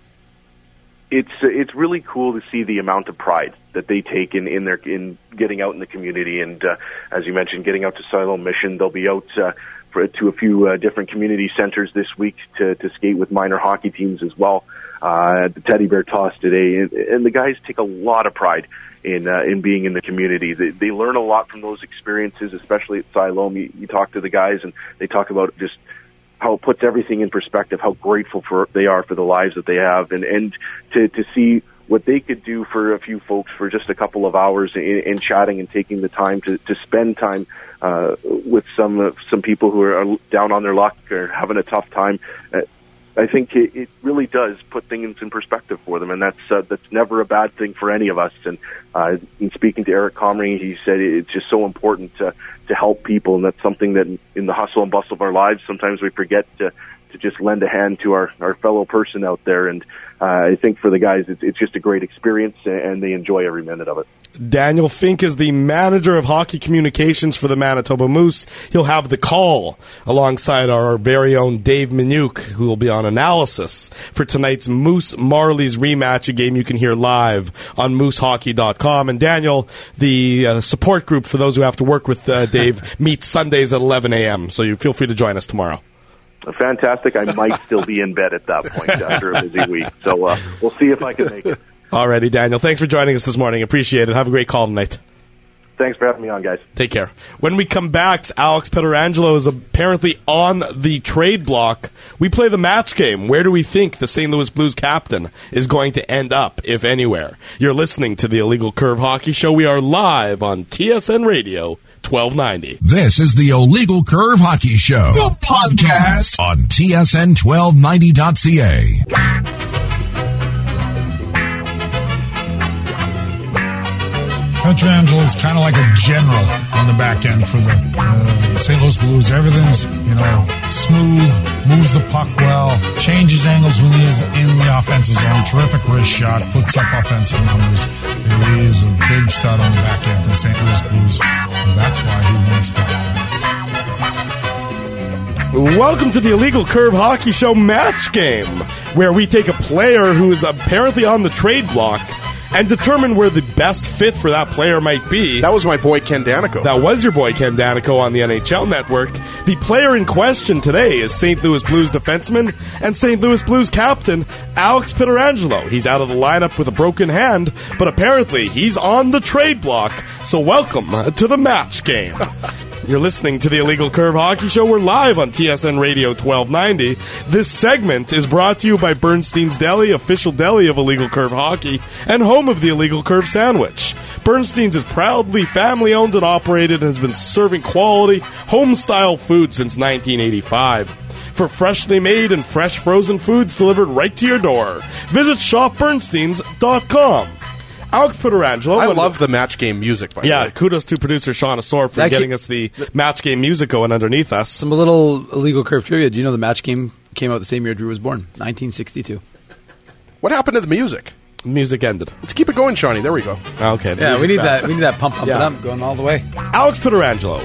It's really cool to see the amount of pride that they take in getting out in the community, and as you mentioned, getting out to Silo Mission. They'll be out to a few different community centers this week to skate with minor hockey teams as well. At the Teddy Bear Toss today, and the guys take a lot of pride in being in the community. They learn a lot from those experiences, especially at Siloam. You talk to the guys, and they talk about just how it puts everything in perspective, how grateful they are for the lives that they have, and to see what they could do for a few folks for just a couple of hours in chatting and taking the time to spend time with some people who are down on their luck or having a tough time. I think it really does put things in perspective for them, and that's never a bad thing for any of us. And in speaking to Eric Comrie, he said it's just so important to help people, and that's something that in the hustle and bustle of our lives, sometimes we forget to just lend a hand to our fellow person out there. And I think for the guys, it's just a great experience, and they enjoy every minute of it. Daniel Fink is the manager of hockey communications for the Manitoba Moose. He'll have the call alongside our very own Dave Minuk, who will be on analysis for tonight's Moose Marlies rematch, a game you can hear live on moosehockey.com. And Daniel, the support group for those who have to work with Dave, meets Sundays at 11 a.m., so you feel free to join us tomorrow. Fantastic. I might still be in bed at that point after a busy week, so we'll see if I can make it. Alrighty, Daniel. Thanks for joining us this morning. Appreciate it. Have a great call tonight. Thanks for having me on, guys. Take care. When we come back, Alex Pietrangelo is apparently on the trade block. We play the match game. Where do we think the St. Louis Blues captain is going to end up, if anywhere? You're listening to the Illegal Curve Hockey Show. We are live on TSN Radio 1290. This is the Illegal Curve Hockey Show, the podcast on TSN1290.ca. Pietrangelo is kind of like a general on the back end for the St. Louis Blues. Everything's, smooth, moves the puck well, changes angles when he's in the offensive zone. Terrific wrist shot, puts up offensive numbers. He is a big stud on the back end for the St. Louis Blues, and that's why he wins that. Welcome to the Illegal Curve Hockey Show match game, where we take a player who is apparently on the trade block and determine where the best fit for that player might be. That was my boy Ken Danico. That was your boy Ken Danico on the NHL Network. The player in question today is St. Louis Blues defenseman and St. Louis Blues captain Alex Pietrangelo. He's out of the lineup with a broken hand, but apparently he's on the trade block. So welcome to the match game. You're listening to the Illegal Curve Hockey Show. We're live on TSN Radio 1290. This segment is brought to you by Bernstein's Deli, official deli of Illegal Curve Hockey, and home of the Illegal Curve Sandwich. Bernstein's is proudly family-owned and operated and has been serving quality, home-style food since 1985. For freshly made and fresh frozen foods delivered right to your door, visit shopbernsteins.com. Alex Pietrangelo. I love the match game music, by the way. Yeah, kudos to producer Sean Asor for getting us the match game music going underneath us. Some little Illegal Curve trivia. Do you know the match game came out the same year Drew was born? 1962. What happened to the music? Music ended. Let's keep it going, Shawnee. There we go. Okay. Yeah, we need that. We need that pump it up going all the way. Alex Pietrangelo,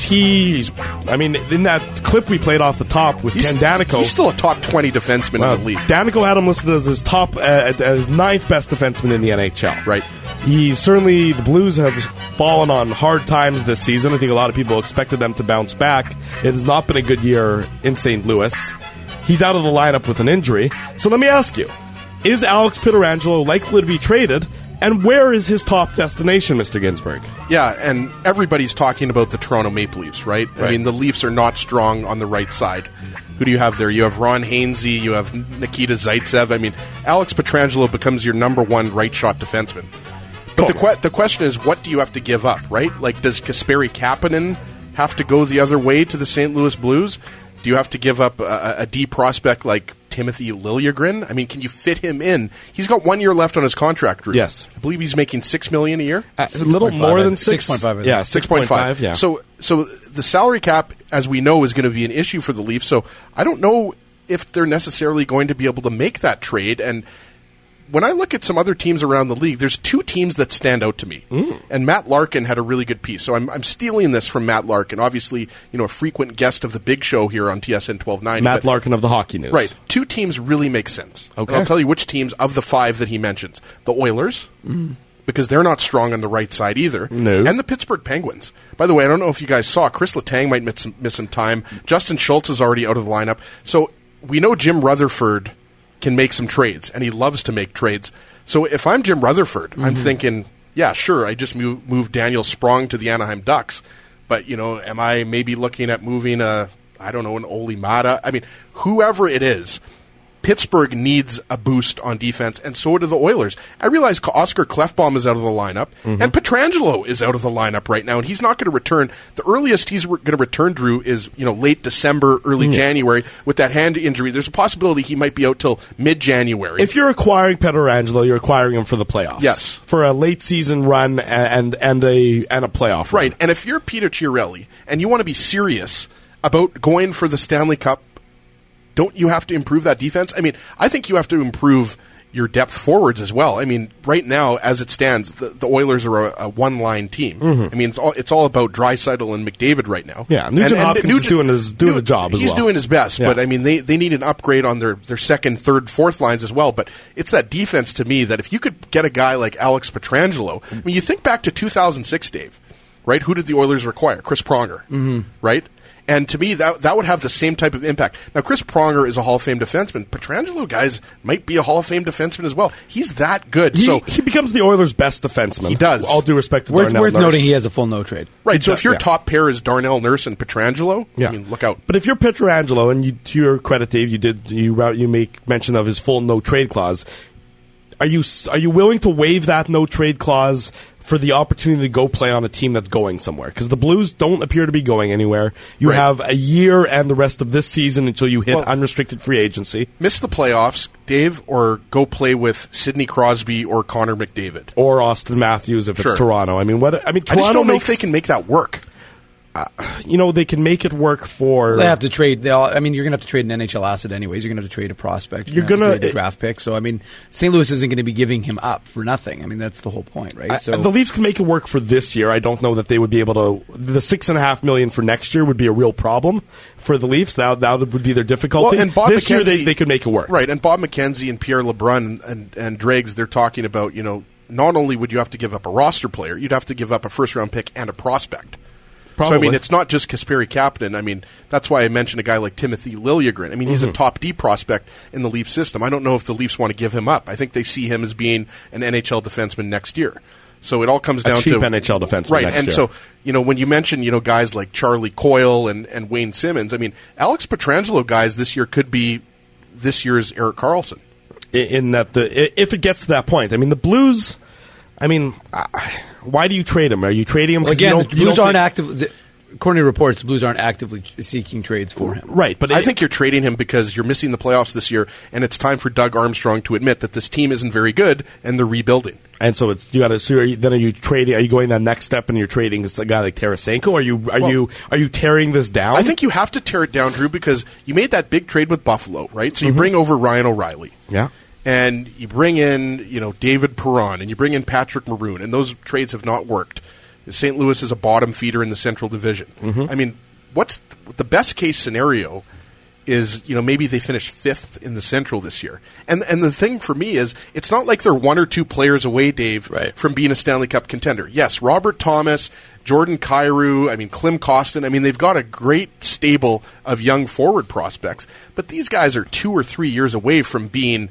in that clip we played off the top with Ken Danico, he's still a top 20 defenseman in the league. Danico had him listed as his top, as ninth best defenseman in the NHL. Right. The Blues have fallen on hard times this season. I think a lot of people expected them to bounce back. It has not been a good year in St. Louis. He's out of the lineup with an injury. So let me ask you, is Alex Pietrangelo likely to be traded, and where is his top destination, Mr. Ginsberg? Yeah, and everybody's talking about the Toronto Maple Leafs, right? I mean, the Leafs are not strong on the right side. Who do you have there? You have Ron Hainsey, you have Nikita Zaitsev. I mean, Alex Pietrangelo becomes your number one right-shot defenseman. But the question is, what do you have to give up, right? Like, does Kasperi Kapanen have to go the other way to the St. Louis Blues? Do you have to give up a D prospect like Timothy Liljegren? I mean, can you fit him in? He's got 1 year left on his contract, Drew. Yes. I believe he's making $6 million a year. A little more than 6.5. Yeah, 6.5. Yeah. So the salary cap, as we know, is going to be an issue for the Leafs. So I don't know if they're necessarily going to be able to make that trade. And when I look at some other teams around the league, there's two teams that stand out to me. And Matt Larkin had a really good piece. So I'm stealing this from Matt Larkin, obviously, a frequent guest of the Big Show here on TSN 1290. Matt Larkin of the Hockey News. Right. Two teams really make sense. Okay. And I'll tell you which teams of the five that he mentions. The Oilers, because they're not strong on the right side either. No. And the Pittsburgh Penguins. By the way, I don't know if you guys saw, Chris Letang might miss some time. Justin Schultz is already out of the lineup. So we know Jim Rutherford can make some trades, and he loves to make trades. So if I'm Jim Rutherford, I'm thinking, yeah, sure, I just moved Daniel Sprong to the Anaheim Ducks, but, am I maybe looking at moving an Oli Mata? I mean, whoever it is, Pittsburgh needs a boost on defense, and so do the Oilers. I realize Oscar Klefbom is out of the lineup, and Pietrangelo is out of the lineup right now, and he's not going to return. The earliest he's going to return, Drew, is late December, early January with that hand injury. There's a possibility he might be out till mid-January. If you're acquiring Pietrangelo, you're acquiring him for the playoffs. Yes, for a late season run and a playoff run. Right, and if you're Peter Chiarelli and you want to be serious about going for the Stanley Cup, don't you have to improve that defense? I mean, I think you have to improve your depth forwards as well. I mean, right now, as it stands, the Oilers are a one-line team. I mean, it's all about Draisaitl and McDavid right now. Yeah, Nugent-Hopkins is doing the job as well. He's doing his best, but I mean, they need an upgrade on their second, third, fourth lines as well. But it's that defense to me that if you could get a guy like Alex Pietrangelo, I mean, you think back to 2006, Dave, right? Who did the Oilers require? Chris Pronger, right? And to me, that would have the same type of impact. Now, Chris Pronger is a Hall of Fame defenseman. Pietrangelo, guys, might be a Hall of Fame defenseman as well. He's that good. He becomes the Oilers' best defenseman. He does. All due respect to Worth Darnell Nurse. noting, he has a full no trade. Right, so if your top pair is Darnell Nurse and Pietrangelo, I mean, look out. But if you're Pietrangelo, and to your credit, Dave, you make mention of his full no trade clause, are you willing to waive that no trade clause for the opportunity to go play on a team that's going somewhere? Because the Blues don't appear to be going anywhere. You have a year and the rest of this season until you hit unrestricted free agency. Miss the playoffs, Dave, or go play with Sidney Crosby or Connor McDavid. Or Austin Matthews if it's Toronto. I Toronto I just don't know if they can make that work. They can make it work for... They have to trade. You're going to have to trade an NHL asset anyways. You're going to have to trade a prospect. You're going to trade a draft pick. So, I mean, St. Louis isn't going to be giving him up for nothing. I mean, that's the whole point, right? So the Leafs can make it work for this year. I don't know that they would be able to... The $6.5 million for next year would be a real problem for the Leafs. That would be their difficulty. Well, and Bob this McKenzie, year, they could make it work. Right, and Bob McKenzie and Pierre LeBrun and Dregs, they're talking about, not only would you have to give up a roster player, you'd have to give up a first-round pick and a prospect. Probably. So, I mean, it's not just Kasperi Kapanen. I mean, that's why I mentioned a guy like Timothy Liljegren. I mean, he's a top D prospect in the Leafs system. I don't know if the Leafs want to give him up. I think they see him as being an NHL defenseman next year. So it all comes down to... a cheap NHL defenseman right, next and year. so, when you mention, guys like Charlie Coyle and Wayne Simmons, I mean, Alex Pietrangelo guys this year could be this year's Erik Karlsson. In that, if it gets to that point. I mean, the Blues... I mean, why do you trade him? Are you trading him? Again, the Blues aren't active... According to reports, the Blues aren't actively seeking trades for him. Right, but I think you're trading him because you're missing the playoffs this year, and it's time for Doug Armstrong to admit that this team isn't very good and they're rebuilding. And so are you trading? Are you going that next step and you're trading a guy like Tarasenko? Are you tearing this down? I think you have to tear it down, Drew, because you made that big trade with Buffalo, right? So you bring over Ryan O'Reilly. Yeah. And you bring in, David Perron, and you bring in Patrick Maroon, and those trades have not worked. St. Louis is a bottom feeder in the Central Division. I mean, what's the best case scenario is, maybe they finish fifth in the Central this year. And the thing for me is, it's not like they're one or two players away, Dave, from being a Stanley Cup contender. Yes, Robert Thomas, Jordan Kyrou, Klim Kostin, they've got a great stable of young forward prospects, but these guys are 2 or 3 years away from being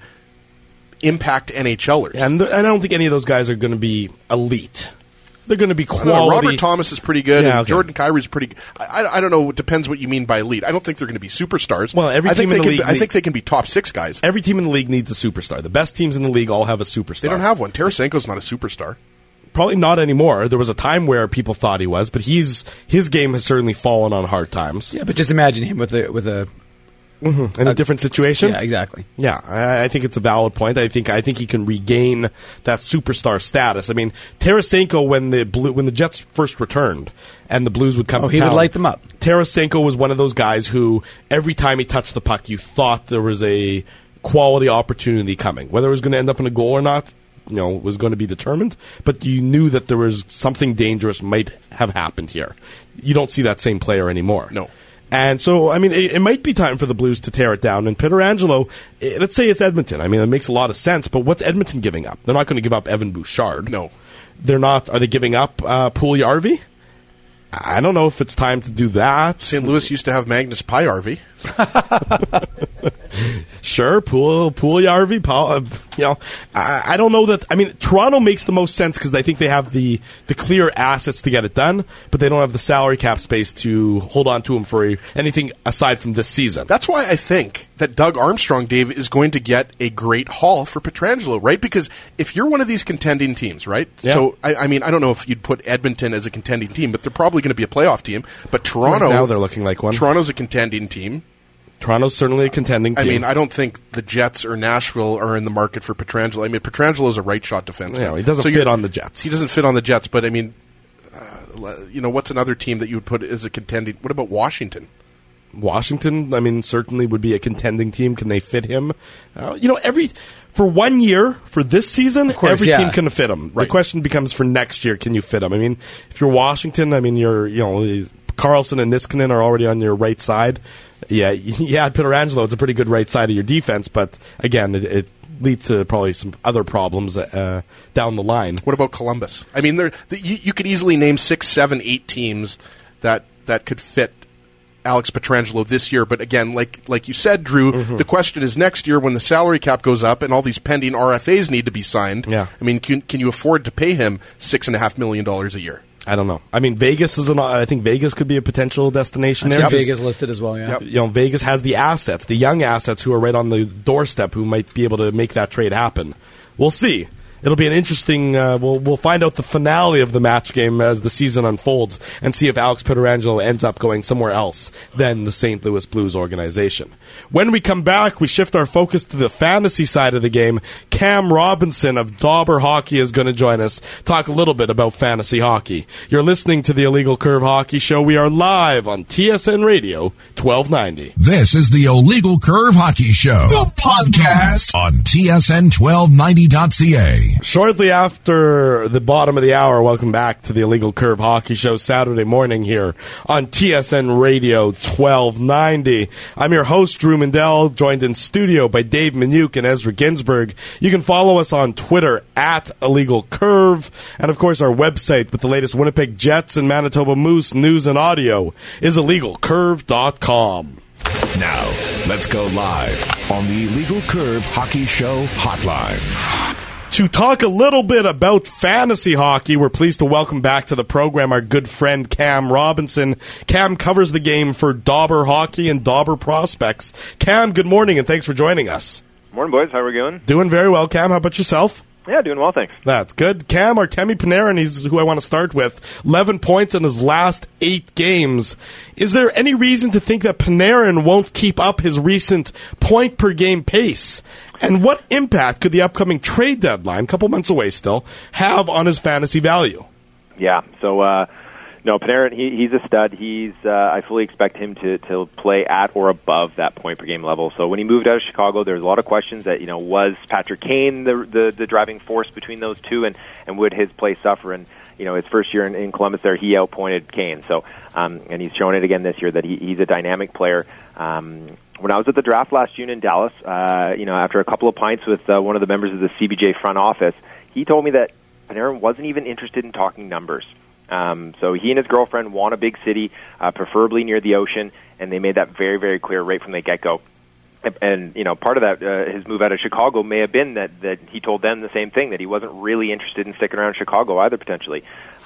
impact NHLers. And I don't think any of those guys are going to be elite. They're going to be quality. Robert Thomas is pretty good, and Jordan Kyrou is pretty good. I don't know. It depends what you mean by elite. I don't think they're going to be superstars. Well, I think they can be top 6 guys. Every team in the league needs a superstar. The best teams in the league all have a superstar. They don't have one. Tarasenko's not a superstar. Probably not anymore. There was a time where people thought he was, but his game has certainly fallen on hard times. Yeah, but just imagine him with a in a different situation. Yeah, exactly. Yeah, I think it's a valid point. I think he can regain that superstar status. I mean, Tarasenko, when the Jets first returned and the Blues would come to he town, would light them up. Tarasenko was one of those guys who every time he touched the puck, you thought there was a quality opportunity coming. Whether it was going to end up in a goal or not, was going to be determined, but you knew that there was something dangerous might have happened here. You don't see that same player anymore. No. And so, it might be time for the Blues to tear it down. And Pietrangelo, let's say it's Edmonton. It makes a lot of sense, but what's Edmonton giving up? They're not going to give up Evan Bouchard. No. They're not. Are they giving up Puljujärvi? I don't know if it's time to do that. St. Louis used to have Magnus Paajarvi. Sure, Puljujärvi, I don't know that. I mean, Toronto makes the most sense because I think they have the clear assets to get it done, but they don't have the salary cap space to hold on to him for anything aside from this season. That's why I think that Doug Armstrong, Dave, is going to get a great haul for Pietrangelo, right? Because if you're one of these contending teams, right? Yeah. So, I mean, I don't know if you'd put Edmonton as a contending team, but they're probably going to be a playoff team. But Toronto... Right now they're looking like one. Toronto's a contending team. Toronto's certainly a contending team. I mean, I don't think the Jets or Nashville are in the market for Pietrangelo. I mean, Pietrangelo's a right-shot defenseman. Yeah, he doesn't fit on the Jets. He doesn't fit on the Jets, but I mean, what's another team that you would put as a contending... What about Washington? Washington, I mean, certainly would be a contending team. Can they fit him? For 1 year, for this season, every team can fit him. Right. The question becomes for next year, can you fit him? I mean, if you're Washington, I mean, Carlson and Niskanen are already on your right side. Yeah, Pietrangelo, it's a pretty good right side of your defense, but again, it leads to probably some other problems down the line. What about Columbus? I mean, you could easily name 6, 7, 8 teams that could fit Alex Pietrangelo this year, but again, like you said, Drew, the question is next year when the salary cap goes up and all these pending RFAs need to be signed. Yeah. I mean, can you afford to pay him $6.5 million a year? I don't know. I mean, Vegas I think Vegas could be a potential destination there. Yep. Vegas listed as well, yeah. Yep. Vegas has the assets, the young assets who are right on the doorstep who might be able to make that trade happen. We'll see. It'll be an interesting. We'll find out the finale of the match game as the season unfolds and see if Alex Pietrangelo ends up going somewhere else than the St. Louis Blues organization. When we come back, we shift our focus to the fantasy side of the game. Cam Robinson of Dauber Hockey is going to join us, talk a little bit about fantasy hockey. You're listening to the Illegal Curve Hockey Show. We are live on TSN Radio 1290. This is the Illegal Curve Hockey Show, the podcast on TSN1290.ca. Shortly after the bottom of the hour, welcome back to the Illegal Curve Hockey Show Saturday morning here on TSN Radio 1290. I'm your host, Drew Mandel, joined in studio by Dave Minuk and Ezra Ginsberg. You can follow us on Twitter at Illegal Curve, and of course our website with the latest Winnipeg Jets and Manitoba Moose news and audio is illegalcurve.com. Now, let's go live on the Illegal Curve Hockey Show hotline. To talk a little bit about fantasy hockey, we're pleased to welcome back to the program our good friend Cam Robinson. Cam covers the game for Dauber Hockey and Dauber Prospects. Cam, good morning, and thanks for joining us. Morning, boys. How are we going? Doing very well, Cam. How about yourself? Yeah, doing well, thanks. That's good. Cam, Artemi Panarin, he's who I want to start with. 11 points in his last 8 games. Is there any reason to think that Panarin won't keep up his recent point-per-game pace? And what impact could the upcoming trade deadline, a couple months away still, have on his fantasy value? Yeah, so no, Panarin, he's a stud. I fully expect him to play at or above that point-per-game level. So when he moved out of Chicago, there was a lot of questions that, was Patrick Kane the driving force between those two, and would his play suffer? And, his first year in Columbus there, he outpointed Kane. So, and he's shown it again this year that he's a dynamic player. When I was at the draft last June in Dallas, after a couple of pints with one of the members of the CBJ front office, he told me that Panarin wasn't even interested in talking numbers. So he and his girlfriend want a big city, preferably near the ocean, and they made that very, very clear right from the get-go. And, part of that, his move out of Chicago may have been that he told them the same thing, that he wasn't really interested in sticking around Chicago either, potentially.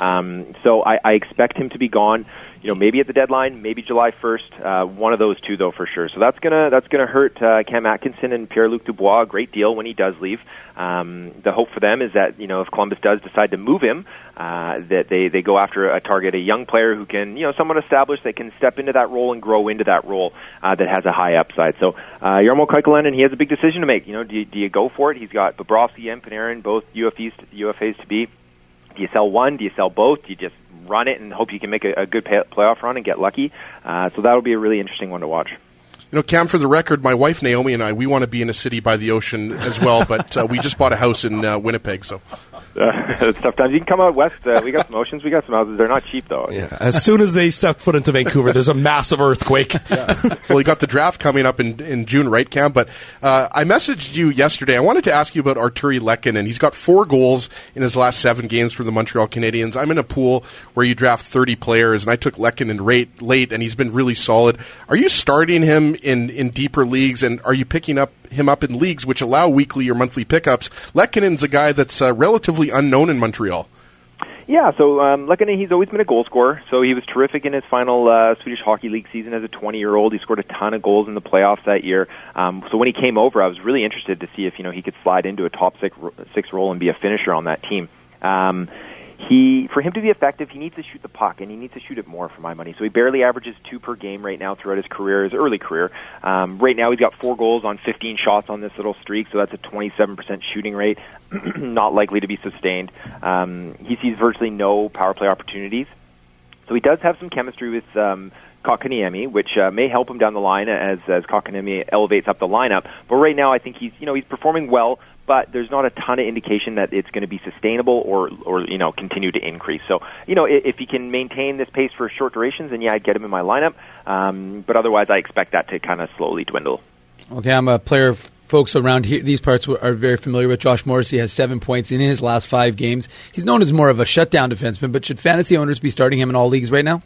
So I expect him to be gone, maybe at the deadline, maybe July 1st, one of those two, though, for sure. So that's gonna hurt Cam Atkinson and Pierre-Luc Dubois a great deal when he does leave. The hope for them is that, if Columbus does decide to move him, that they go after a young player who can, somewhat established, that can step into that role and grow into that role that has a high upside. So Jarmo Kekalainen, he has a big decision to make. Do you go for it? He's got Bobrovsky and Panarin, both UFAs to be. Do you sell one? Do you sell both? Do you just run it and hope you can make a good playoff run and get lucky? So that'll be a really interesting one to watch. Cam, for the record, my wife Naomi and I, we want to be in a city by the ocean as well, but we just bought a house in Winnipeg, so... It's tough times. You can come out west. We got some oceans. We got some houses. They're not cheap, though. Yeah. As soon as they step foot into Vancouver, there's a massive earthquake. Well, you got the draft coming up in June, right, Cam? But I messaged you yesterday. I wanted to ask you about Artturi Lehkonen. He's got 4 goals in his last 7 games for the Montreal Canadiens. I'm in a pool where you draft 30 players, and I took Lehkonen late, and he's been really solid. Are you starting him in deeper leagues, and are you picking him up in leagues which allow weekly or monthly pickups? Lehkonen's a guy that's relatively unknown in Montreal. Yeah, so Lehkonen, he's always been a goal scorer. So he was terrific in his final Swedish Hockey League season as a 20-year-old. He scored a ton of goals in the playoffs that year. So when he came over, I was really interested to see if he could slide into a top six role and be a finisher on that team. For him to be effective, he needs to shoot the puck, and he needs to shoot it more for my money. So he barely averages 2 per game right now throughout his career, his early career. Right now he's got 4 goals on 15 shots on this little streak, so that's a 27% shooting rate, not likely to be sustained. He sees virtually no power play opportunities. So he does have some chemistry with Kotkaniemi, which may help him down the line as Kotkaniemi elevates up the lineup. But right now I think he's performing well, but there's not a ton of indication that it's going to be sustainable or continue to increase. So, if he can maintain this pace for short durations, then I'd get him in my lineup. But otherwise, I expect that to kind of slowly dwindle. Okay, I'm a player folks around here, these parts are very familiar with. Josh Morrissey has 7 points in his last 5 games. He's known as more of a shutdown defenseman, but should fantasy owners be starting him in all leagues right now?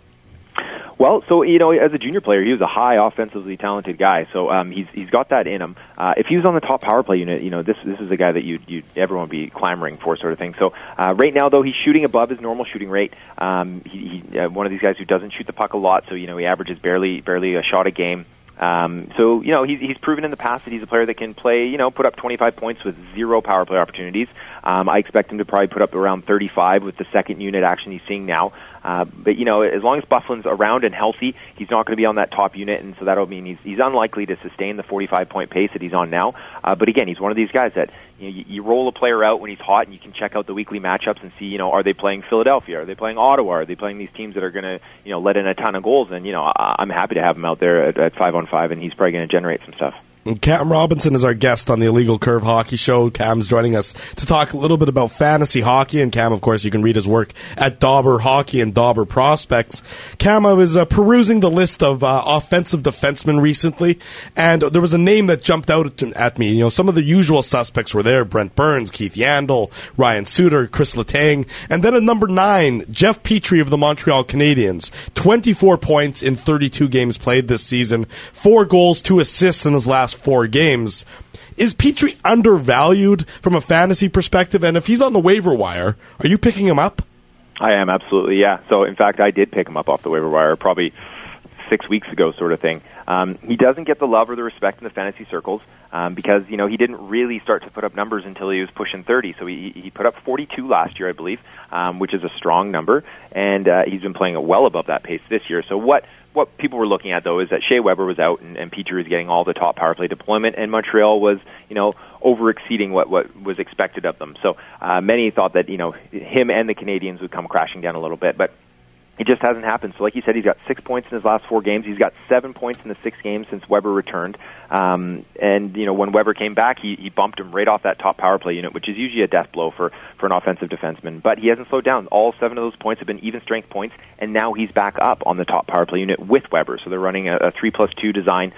Well, so, as a junior player, he was a high offensively talented guy, so he's got that in him. If he was on the top power play unit, this is a guy that everyone would be clamoring for, sort of thing. So right now, though, he's shooting above his normal shooting rate. He's one of these guys who doesn't shoot the puck a lot, so, he averages barely a shot a game. So, he's proven in the past that he's a player that can play, put up 25 points with 0 power play opportunities. I expect him to probably put up around 35 with the second unit action he's seeing now. But, as long as Byfuglien's around and healthy, he's not going to be on that top unit, and so that'll mean he's unlikely to sustain the 45-point pace that he's on now. But again, he's one of these guys that you roll a player out when he's hot, and you can check out the weekly matchups and see, are they playing Philadelphia? Are they playing Ottawa? Are they playing these teams that are going to, let in a ton of goals? And, I'm happy to have him out there at 5-on-5, and he's probably going to generate some stuff. Cam Robinson is our guest on the Illegal Curve Hockey Show. Cam's joining us to talk a little bit about fantasy hockey. And Cam, of course, you can read his work at Dauber Hockey and Dauber Prospects. Cam, I was perusing the list of offensive defensemen recently, and there was a name that jumped out at me. Some of the usual suspects were there: Brent Burns, Keith Yandel, Ryan Suter, Chris Letang, and then at number 9, Jeff Petrie of the Montreal Canadiens. 24 points in 32 games played this season, 4 goals, 2 assists in his last 4 games. Is Petrie undervalued from a fantasy perspective? And if he's on the waiver wire, are you picking him up? I am, absolutely, yeah. So, in fact, I did pick him up off the waiver wire probably 6 weeks ago, sort of thing. He doesn't get the love or the respect in the fantasy circles because, he didn't really start to put up numbers until he was pushing 30. So he put up 42 last year, I believe, which is a strong number, and he's been playing well above that pace this year. So what people were looking at, though, is that Shea Weber was out and Petrie was getting all the top power play deployment, and Montreal was, over-exceeding what was expected of them. So many thought that, him and the Canadiens would come crashing down a little bit, but it just hasn't happened. So like you said, he's got 6 points in his last 4 games. He's got 7 points in the 6 games since Weber returned. And, when Weber came back, he bumped him right off that top power play unit, which is usually a death blow for an offensive defenseman. But he hasn't slowed down. All 7 of those points have been even strength points, and now he's back up on the top power play unit with Weber. So they're running a 3+2 design.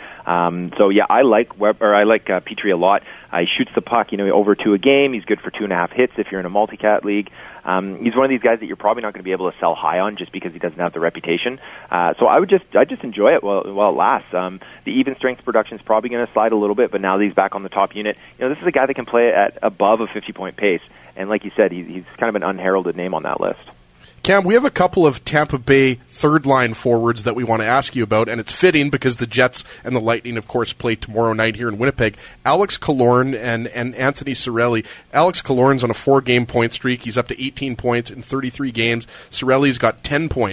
I like Weber, I like Petrie a lot. He shoots the puck, over 2 a game. He's good for 2.5 hits if you're in a multi-cat league. He's one of these guys that you're probably not going to be able to sell high on just because he doesn't have the reputation. So I just enjoy it while it lasts. The even strength production is probably going to slide a little bit, but now that he's back on the top unit, this is a guy that can play at above a 50-point pace. And like you said, he's kind of an unheralded name on that list. Cam, we have a couple of Tampa Bay third-line forwards that we want to ask you about, and it's fitting because the Jets and the Lightning, of course, play tomorrow night here in Winnipeg. Alex Killorn and Anthony Cirelli. Alex Killorn's on a 4-game point streak. He's up to 18 points in 33 games. Cirelli's got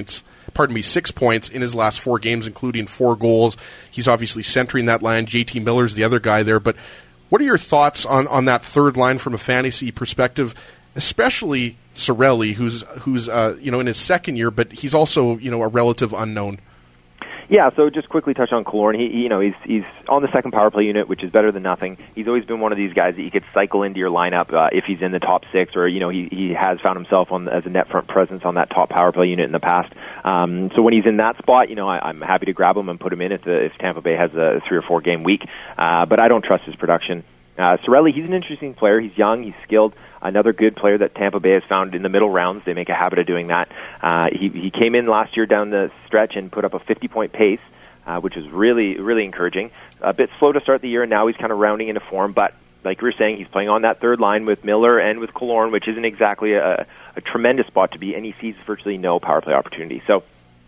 6 points in his last 4 games, including 4 goals. He's obviously centering that line. JT Miller's the other guy there. But what are your thoughts on that third line from a fantasy perspective, especially Cirelli, who's in his second year, but he's also, a relative unknown? Yeah, so just quickly touch on Killorn. He's on the second power play unit, which is better than nothing. He's always been one of these guys that you could cycle into your lineup if he's in the top 6, or he has found himself as a net front presence on that top power play unit in the past. So when he's in that spot, I'm happy to grab him and put him in if Tampa Bay has a 3 or 4 game week. But I don't trust his production. Cirelli, he's an interesting player. He's young, he's skilled. Another good player that Tampa Bay has found in the middle rounds. They make a habit of doing that. He came in last year down the stretch and put up a 50-point pace, which was really, really encouraging. A bit slow to start the year, and now he's kind of rounding into form. But like we were saying, he's playing on that third line with Miller and with Killorn, which isn't exactly a tremendous spot to be, and he sees virtually no power play opportunity. So,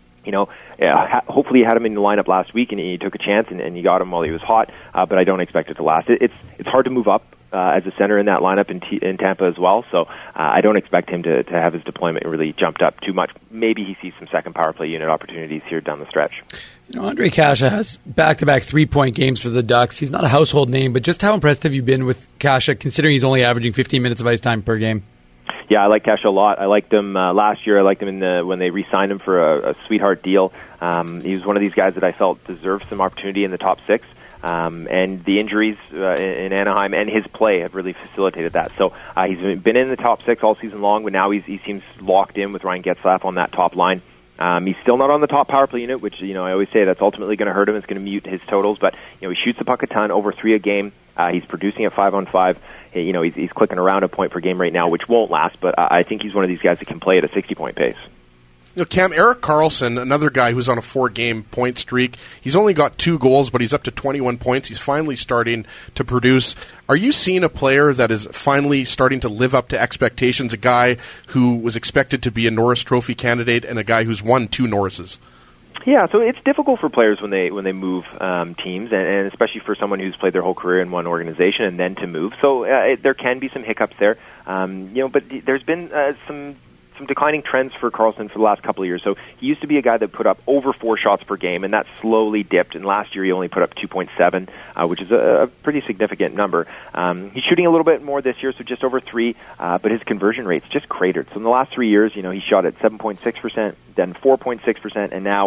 hopefully you had him in the lineup last week and you took a chance and you got him while he was hot, but I don't expect it to last. It's hard to move up as a center in that lineup in Tampa as well, so I don't expect him to have his deployment really jumped up too much. Maybe he sees some second power play unit opportunities here down the stretch. Andre Kasha has back-to-back 3-point games for the Ducks. He's not a household name, but just how impressed have you been with Kasha, considering he's only averaging 15 minutes of ice time per game? Yeah, I like Kasha a lot. I liked him last year. I liked him when they re-signed him for a sweetheart deal. He was one of these guys that I felt deserved some opportunity in the top 6. And the injuries in Anaheim and his play have really facilitated that. So he's been in the top 6 all season long, but now he seems locked in with Ryan Getzlaf on that top line. He's still not on the top power play unit, which I always say that's ultimately going to hurt him. It's going to mute his totals, but he shoots the puck a ton, over 3 a game. He's producing at 5-on-5. He's clicking around a point per game right now, which won't last. But I think he's one of these guys that can play at a 60-point pace. Cam, Erik Karlsson, another guy who's on a 4-game point streak. He's only got 2 goals, but he's up to 21 points. He's finally starting to produce. Are you seeing a player that is finally starting to live up to expectations, a guy who was expected to be a Norris Trophy candidate and a guy who's won 2 Norrises? Yeah, so it's difficult for players when they move teams, and especially for someone who's played their whole career in one organization and then to move. So there can be some hiccups there, but there's been some declining trends for Karlsson for the last couple of years. So he used to be a guy that put up over 4 shots per game, and that slowly dipped. And last year he only put up 2.7, which is a pretty significant number. He's shooting a little bit more this year, so just over 3, but his conversion rate's just cratered. So in the last 3 years, he shot at 7.6%, then 4.6%, and now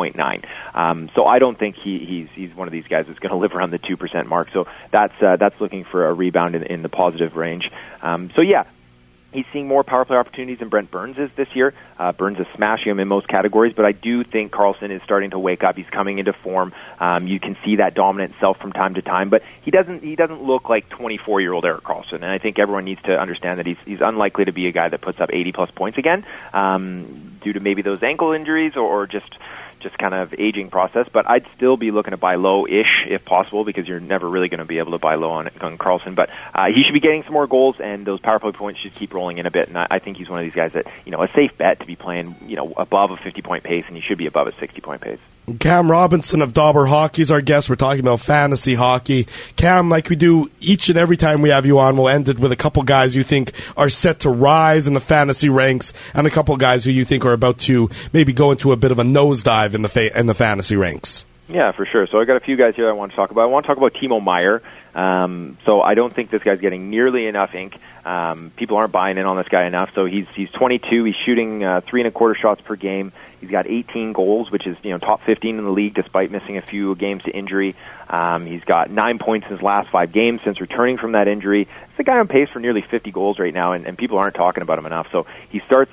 1.9. So I don't think he's one of these guys that's going to live around the 2% mark. So that's looking for a rebound in the positive range. He's seeing more power play opportunities than Brent Burns is this year. Burns is smashing him in most categories, but I do think Karlsson is starting to wake up. He's coming into form. You can see that dominant self from time to time, but he doesn't look like 24-year-old Erik Karlsson. And I think everyone needs to understand that he's unlikely to be a guy that puts up 80-plus points again, due to maybe those ankle injuries or just kind of aging process, but I'd still be looking to buy low-ish if possible, because you're never really going to be able to buy low on Karlsson. But he should be getting some more goals, and those power play points should keep rolling in a bit. And I think he's one of these guys that, a safe bet to be playing, above a 50-point pace, and he should be above a 60-point pace. Cam Robinson of Dauber Hockey is our guest. We're talking about fantasy hockey. Cam, like we do each and every time we have you on, we'll end it with a couple guys you think are set to rise in the fantasy ranks, and a couple guys who you think are about to maybe go into a bit of a nosedive in the fantasy ranks. Yeah, for sure. So I got a few guys here I want to talk about. I want to talk about Timo Meier. So I don't think this guy's getting nearly enough ink. People aren't buying in on this guy enough. So he's 22. He's shooting 3.25 shots per game. He's got 18 goals, which is top 15 in the league despite missing a few games to injury. He's got 9 points in his last 5 games since returning from that injury. It's a guy on pace for nearly 50 goals right now, and people aren't talking about him enough. So he starts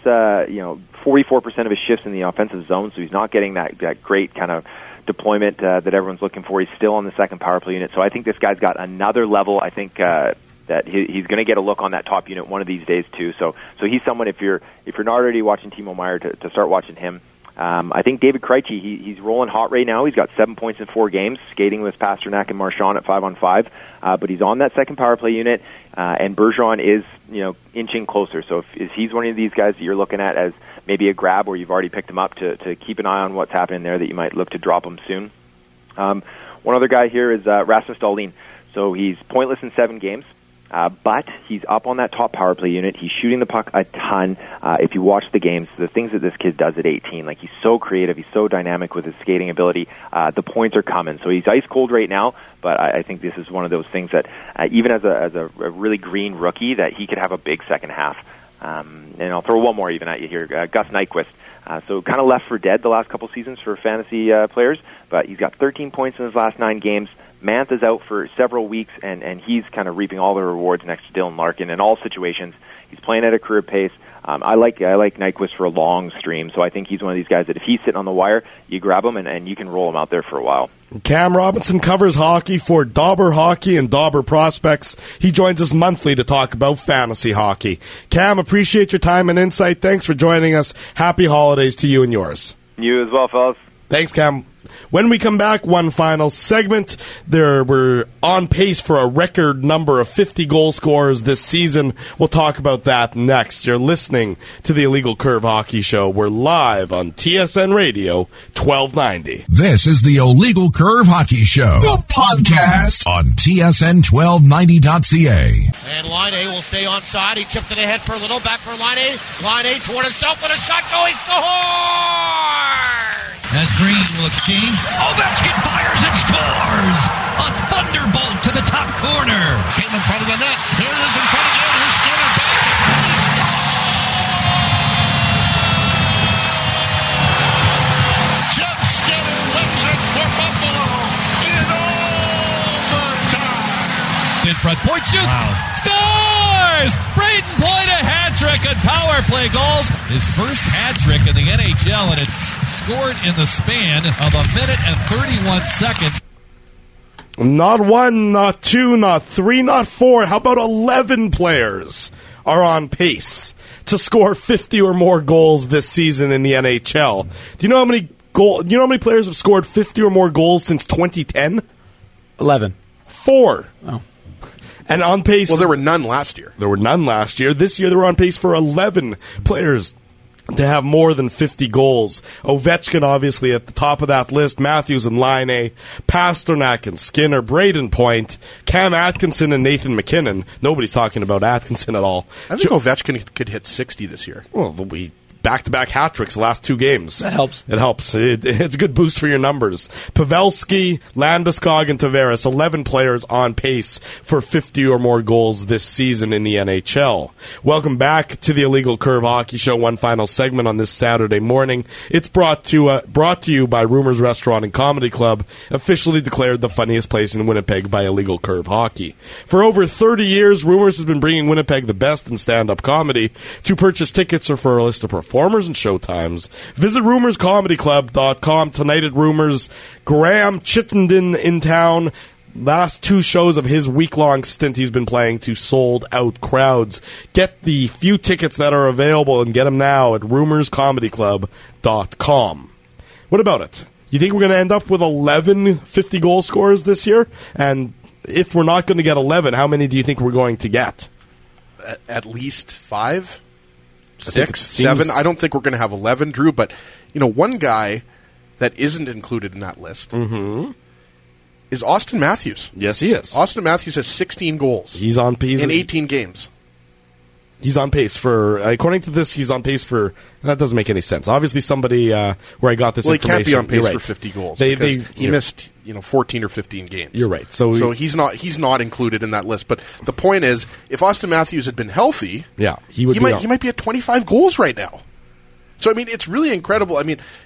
44% of his shifts in the offensive zone, so he's not getting that great kind of deployment that everyone's looking for. He's still on the second power play unit, so I think this guy's got another level. I think that he's going to get a look on that top unit one of these days too. So he's someone, if you're not already watching Timo Meier, to start watching him. I think David Krejci, he's rolling hot right now. He's got 7 points in 4 games, skating with Pasternak and Marchand at 5-on-5. But he's on that second power play unit, and Bergeron is inching closer. So if he's one of these guys that you're looking at as maybe a grab, or you've already picked him up, to keep an eye on what's happening there, that you might look to drop him soon. One other guy here is Rasmus Dahlin. So he's pointless in 7 games. But he's up on that top power play unit. He's shooting the puck a ton. If you watch the games, the things that this kid does at 18, like he's so creative, he's so dynamic with his skating ability, the points are coming. So he's ice cold right now, but I think this is one of those things that even as a really green rookie, that he could have a big second half. And I'll throw one more even at you here, Gus Nyquist. So kind of left for dead the last couple seasons for fantasy players, but he's got 13 points in his last 9 games. Mantha's out for several weeks, and he's kind of reaping all the rewards next to Dylan Larkin in all situations. He's playing at a career pace. I like Nyquist for a long stream, so I think he's one of these guys that if he's sitting on the wire, you grab him and you can roll him out there for a while. Cam Robinson covers hockey for Dauber Hockey and Dauber Prospects. He joins us monthly to talk about fantasy hockey. Cam, appreciate your time and insight. Thanks for joining us. Happy holidays to you and yours. You as well, fellas. Thanks, Cam. When we come back, one final segment. We're on pace for a record number of 50 goal scorers this season. We'll talk about that next. You're listening to the Illegal Curve Hockey Show. We're live on TSN Radio 1290. This is the Illegal Curve Hockey Show, the podcast on TSN1290.ca. And Laine will stay onside. He chipped it ahead for a little. Back for Laine. Laine toward himself with a shot going. Scores! As Green will exchange, Ovechkin fires and scores! A thunderbolt to the top corner. Came in front of the net. Here it is in front of you. Here's Skinner back. He scores! Jeff Skinner wins it for Buffalo in overtime. In front, point shoots. Wow. Scores! Braden Point a hat-trick and power play goals. His first hat-trick in the NHL, and it's scored in the span of a minute and 31 seconds. Not 1, not 2, not 3, not 4. How about 11 players are on pace to score 50 or more goals this season in the NHL? Do you know how many players have scored 50 or more goals since 2010? 11. 4. Oh. And on pace. Well, there were none last year. This year, they were on pace for 11 players to have more than 50 goals. Ovechkin, obviously, at the top of that list. Matthews and Laine, Pasternak and Skinner, Braden Point, Cam Atkinson and Nathan McKinnon. Nobody's talking about Atkinson at all. I think Ovechkin could hit 60 this year. Well, we back-to-back hat-tricks the last 2 games. That helps. It helps. It's a good boost for your numbers. Pavelski, Landeskog, and Tavares, 11 players on pace for 50 or more goals this season in the NHL. Welcome back to the Illegal Curve Hockey Show. One final segment on this Saturday morning. It's brought to you by Rumors Restaurant and Comedy Club, officially declared the funniest place in Winnipeg by Illegal Curve Hockey. For over 30 years, Rumors has been bringing Winnipeg the best in stand-up comedy. To purchase tickets or for a list of performers and showtimes, visit rumorscomedyclub.com. Tonight at Rumors, Graham Chittenden in town. Last 2 shows of his week-long stint he's been playing to sold-out crowds. Get the few tickets that are available and get them now at rumorscomedyclub.com. What about it? You think we're going to end up with 11 50-goal scorers this year? And if we're not going to get 11, how many do you think we're going to get? At least 5? 6, 7. I don't think we're going to have 11, Drew, but one guy that isn't included in that list is Austin Matthews. Yes, he is. Austin Matthews has 16 goals. He's on pace in 18 games. He's on pace for, according to this, he's on pace for, that doesn't make any sense. Obviously somebody, where I got this information. Well, he can't be on pace right. for 50 goals. He missed, 14 or 15 games. You're right. So he's not included in that list. But the point is, if Austin Matthews had been healthy, he might be at 25 goals right now. So, it's really incredible.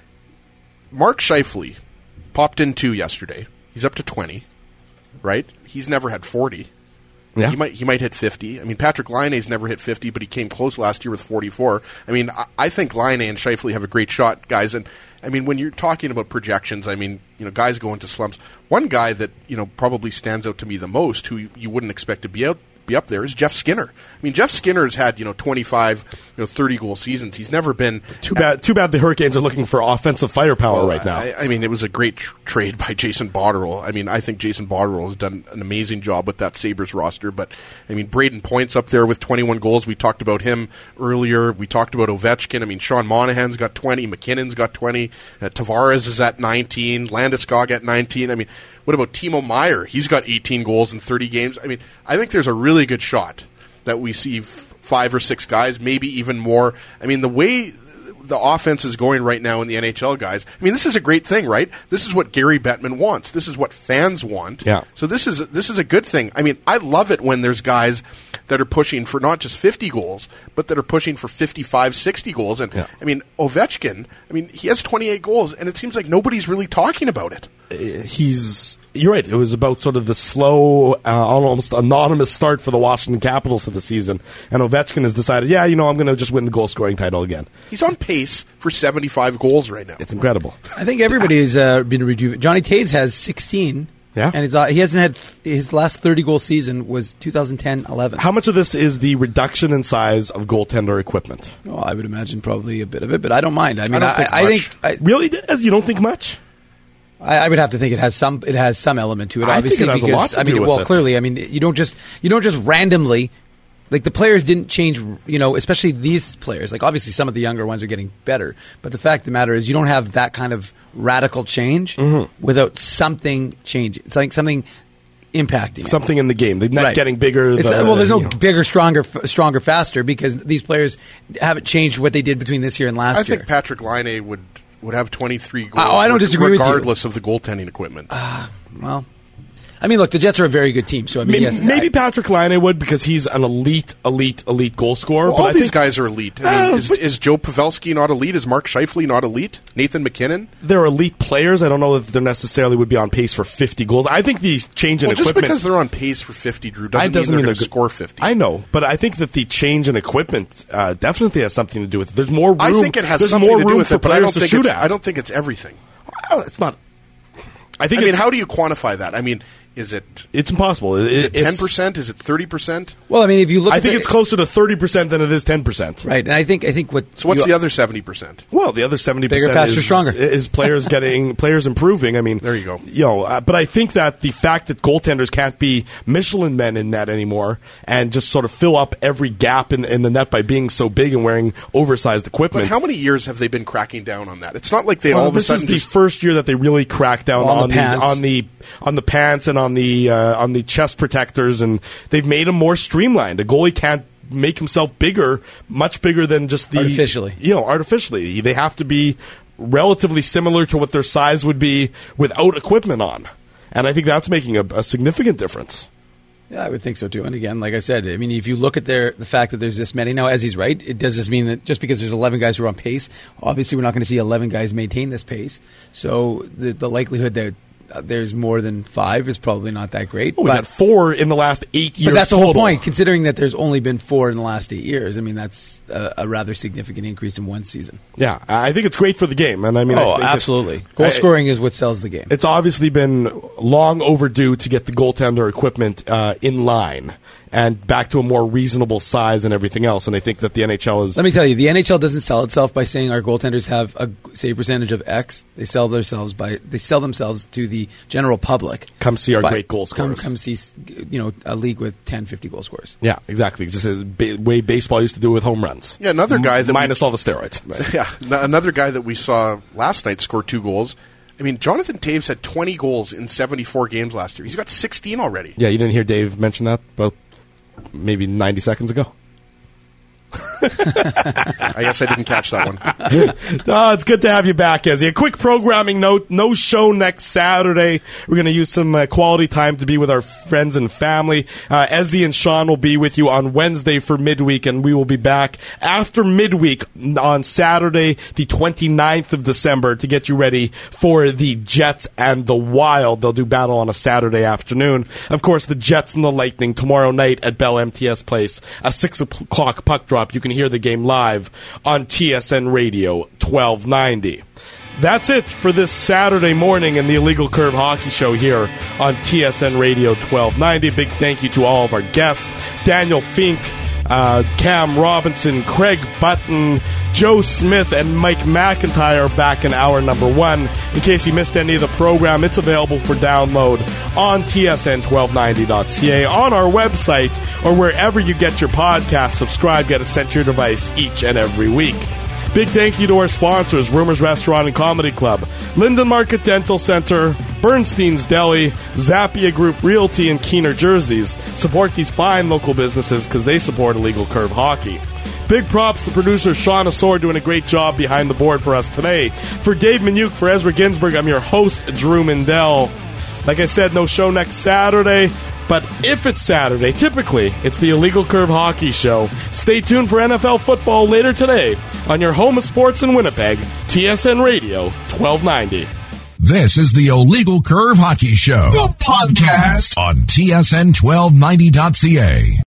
Mark Scheifele popped in 2 yesterday. He's up to 20, right? He's never had 40. Yeah. He might hit 50. Patrick Laine's never hit 50, but he came close last year with 44. I think Laine and Scheifele have a great shot, guys. And when you're talking about projections, guys go into slumps. One guy that probably stands out to me the most, who you wouldn't expect to be up there, is Jeff Skinner. Jeff Skinner has had 25, 30 goal seasons. He's never been too bad the Hurricanes are looking for offensive firepower right now. It was a great trade by Jason Botterill. I think Jason Botterill has done an amazing job with that Sabres roster. But Braden Point's up there with 21 goals. We talked about him earlier. We talked about Ovechkin. Sean Monahan's got 20. McKinnon's got 20. Tavares is at 19. Landeskog at 19. What about Timo Meier? He's got 18 goals in 30 games. I think there's a really good shot that we see 5 or 6 guys, maybe even more. The way the offense is going right now in the NHL, guys. I mean, this is a great thing, right? This is what Gary Bettman wants. This is what fans want. Yeah. So this is a good thing. I mean, I love it when there's guys that are pushing for not just 50 goals, but that are pushing for 55, 60 goals. And I mean, Ovechkin, he has 28 goals, and it seems like nobody's really talking about it. You're right. It was about sort of the slow, almost anonymous start for the Washington Capitals of the season. And Ovechkin has decided, I'm going to just win the goal-scoring title again. He's on pace for 75 goals right now. It's incredible. I think everybody's been rejuvenated. Johnny Toews has 16. Yeah. And he hasn't had his last 30-goal season was 2010-11. How much of this is the reduction in size of goaltender equipment? Well, I would imagine probably a bit of it, but I don't mind. I mean, I don't think much. Really? You don't think much? I would have to think it has some element to it. Obviously, I think it has because a lot to do with it. clearly, you don't just randomly, like, the players didn't change. Especially these players. Like, obviously, some of the younger ones are getting better, but the fact of the matter is, you don't have that kind of radical change without something changing. It's like something impacting something in the game. The net getting bigger. There's no bigger, stronger, faster, because these players haven't changed what they did between this year and last year. I think Patrik Laine would have 23 goals. I don't disagree with you. Regardless of the goaltending equipment. Well, look, the Jets are a very good team. So maybe Patrik Laine would, because he's an elite goal scorer. Well, all these guys are elite. Is Joe Pavelski not elite? Is Mark Scheifele not elite? Nathan McKinnon? They're elite players. I don't know if they necessarily would be on pace for 50 goals. I think the change in equipment... just because they're on pace for 50, Drew, doesn't mean they're going to score 50. I know, but I think that the change in equipment definitely has something to do with it. There's more room. I think it has something to do with it, but I don't think it's everything. Well, it's not... how do you quantify that? It's impossible. Is it 10%? Is it 30%? Well, if you look, I think it's closer to 30% than it is 10%. Right, and I think what. So what's the other 70%? Well, the other 70% bigger, faster, stronger is players players improving. There you go. But I think that the fact that goaltenders can't be Michelin men in net anymore and just sort of fill up every gap in the net by being so big and wearing oversized equipment. But how many years have they been cracking down on that? It's not like they all of a sudden. This is the first year that they really cracked down on the pants and on the chest protectors, and they've made them more streamlined. A goalie can't make himself bigger, much bigger than just artificially. Artificially, they have to be relatively similar to what their size would be without equipment on, and I think that's making a significant difference. Yeah, I would think so too. And again, like I said, if you look at the fact that there's this many now, as he's right, it does this mean that just because there's 11 guys who are on pace, obviously we're not going to see 11 guys maintain this pace. So the likelihood that there's more than 5 is probably not that great. We got 4 in the last 8 years. But that's total. The whole point, considering that there's only been 4 in the last 8 years. That's a rather significant increase in one season. Yeah, I think it's great for the game. And absolutely. Goal scoring is what sells the game. It's obviously been long overdue to get the goaltender equipment in line and back to a more reasonable size and everything else. And I think that the NHL is... Let me tell you, the NHL doesn't sell itself by saying our goaltenders have a save percentage of X. They sell themselves to the general public. Come see our great goal scorers. Come see, a league with 10, 50 goal scorers. Yeah, exactly. Just the way baseball used to do with home runs. Yeah, another guy that minus all the steroids. Yeah, another guy that we saw last night score 2 goals. Jonathan Toews had 20 goals in 74 games last year. He's got 16 already. Yeah, you didn't hear Dave mention that about maybe 90 seconds ago? I guess I didn't catch that one. It's good to have you back, Ezzy. A quick programming note, no show next Saturday. We're going to use some quality time to be with our friends and family. Ezzy and Sean will be with you on Wednesday for midweek, and we will be back after midweek on Saturday, the 29th of December, to get you ready for the Jets and the Wild. They'll do battle on a Saturday afternoon. Of course, the Jets and the Lightning tomorrow night at Bell MTS Place, a 6 o'clock puck drop. You can hear the game live on TSN Radio 1290. That's it for this Saturday morning in the Illegal Curve Hockey Show here on TSN Radio 1290. Big thank you to all of our guests, Daniel Fink, Cam Robinson, Craig Button, Joe Smith, and Mike McIntyre back in hour number 1. In case you missed any of the program, it's available for download on tsn1290.ca, on our website, or wherever you get your podcast. Subscribe, get it sent to your device each and every week. Big thank you to our sponsors, Rumors Restaurant and Comedy Club, Linden Market Dental Center, Bernstein's Deli, Zappia Group Realty, and Keener Jerseys. Support these fine local businesses because they support Illegal Curve Hockey. Big props to producer Sean Asor doing a great job behind the board for us today. For Dave Minuk, for Ezra Ginsburg, I'm your host, Drew Mindell. Like I said, no show next Saturday. But if it's Saturday, typically, it's the Illegal Curve Hockey Show. Stay tuned for NFL football later today on your home of sports in Winnipeg, TSN Radio 1290. This is the Illegal Curve Hockey Show, the podcast on TSN1290.ca.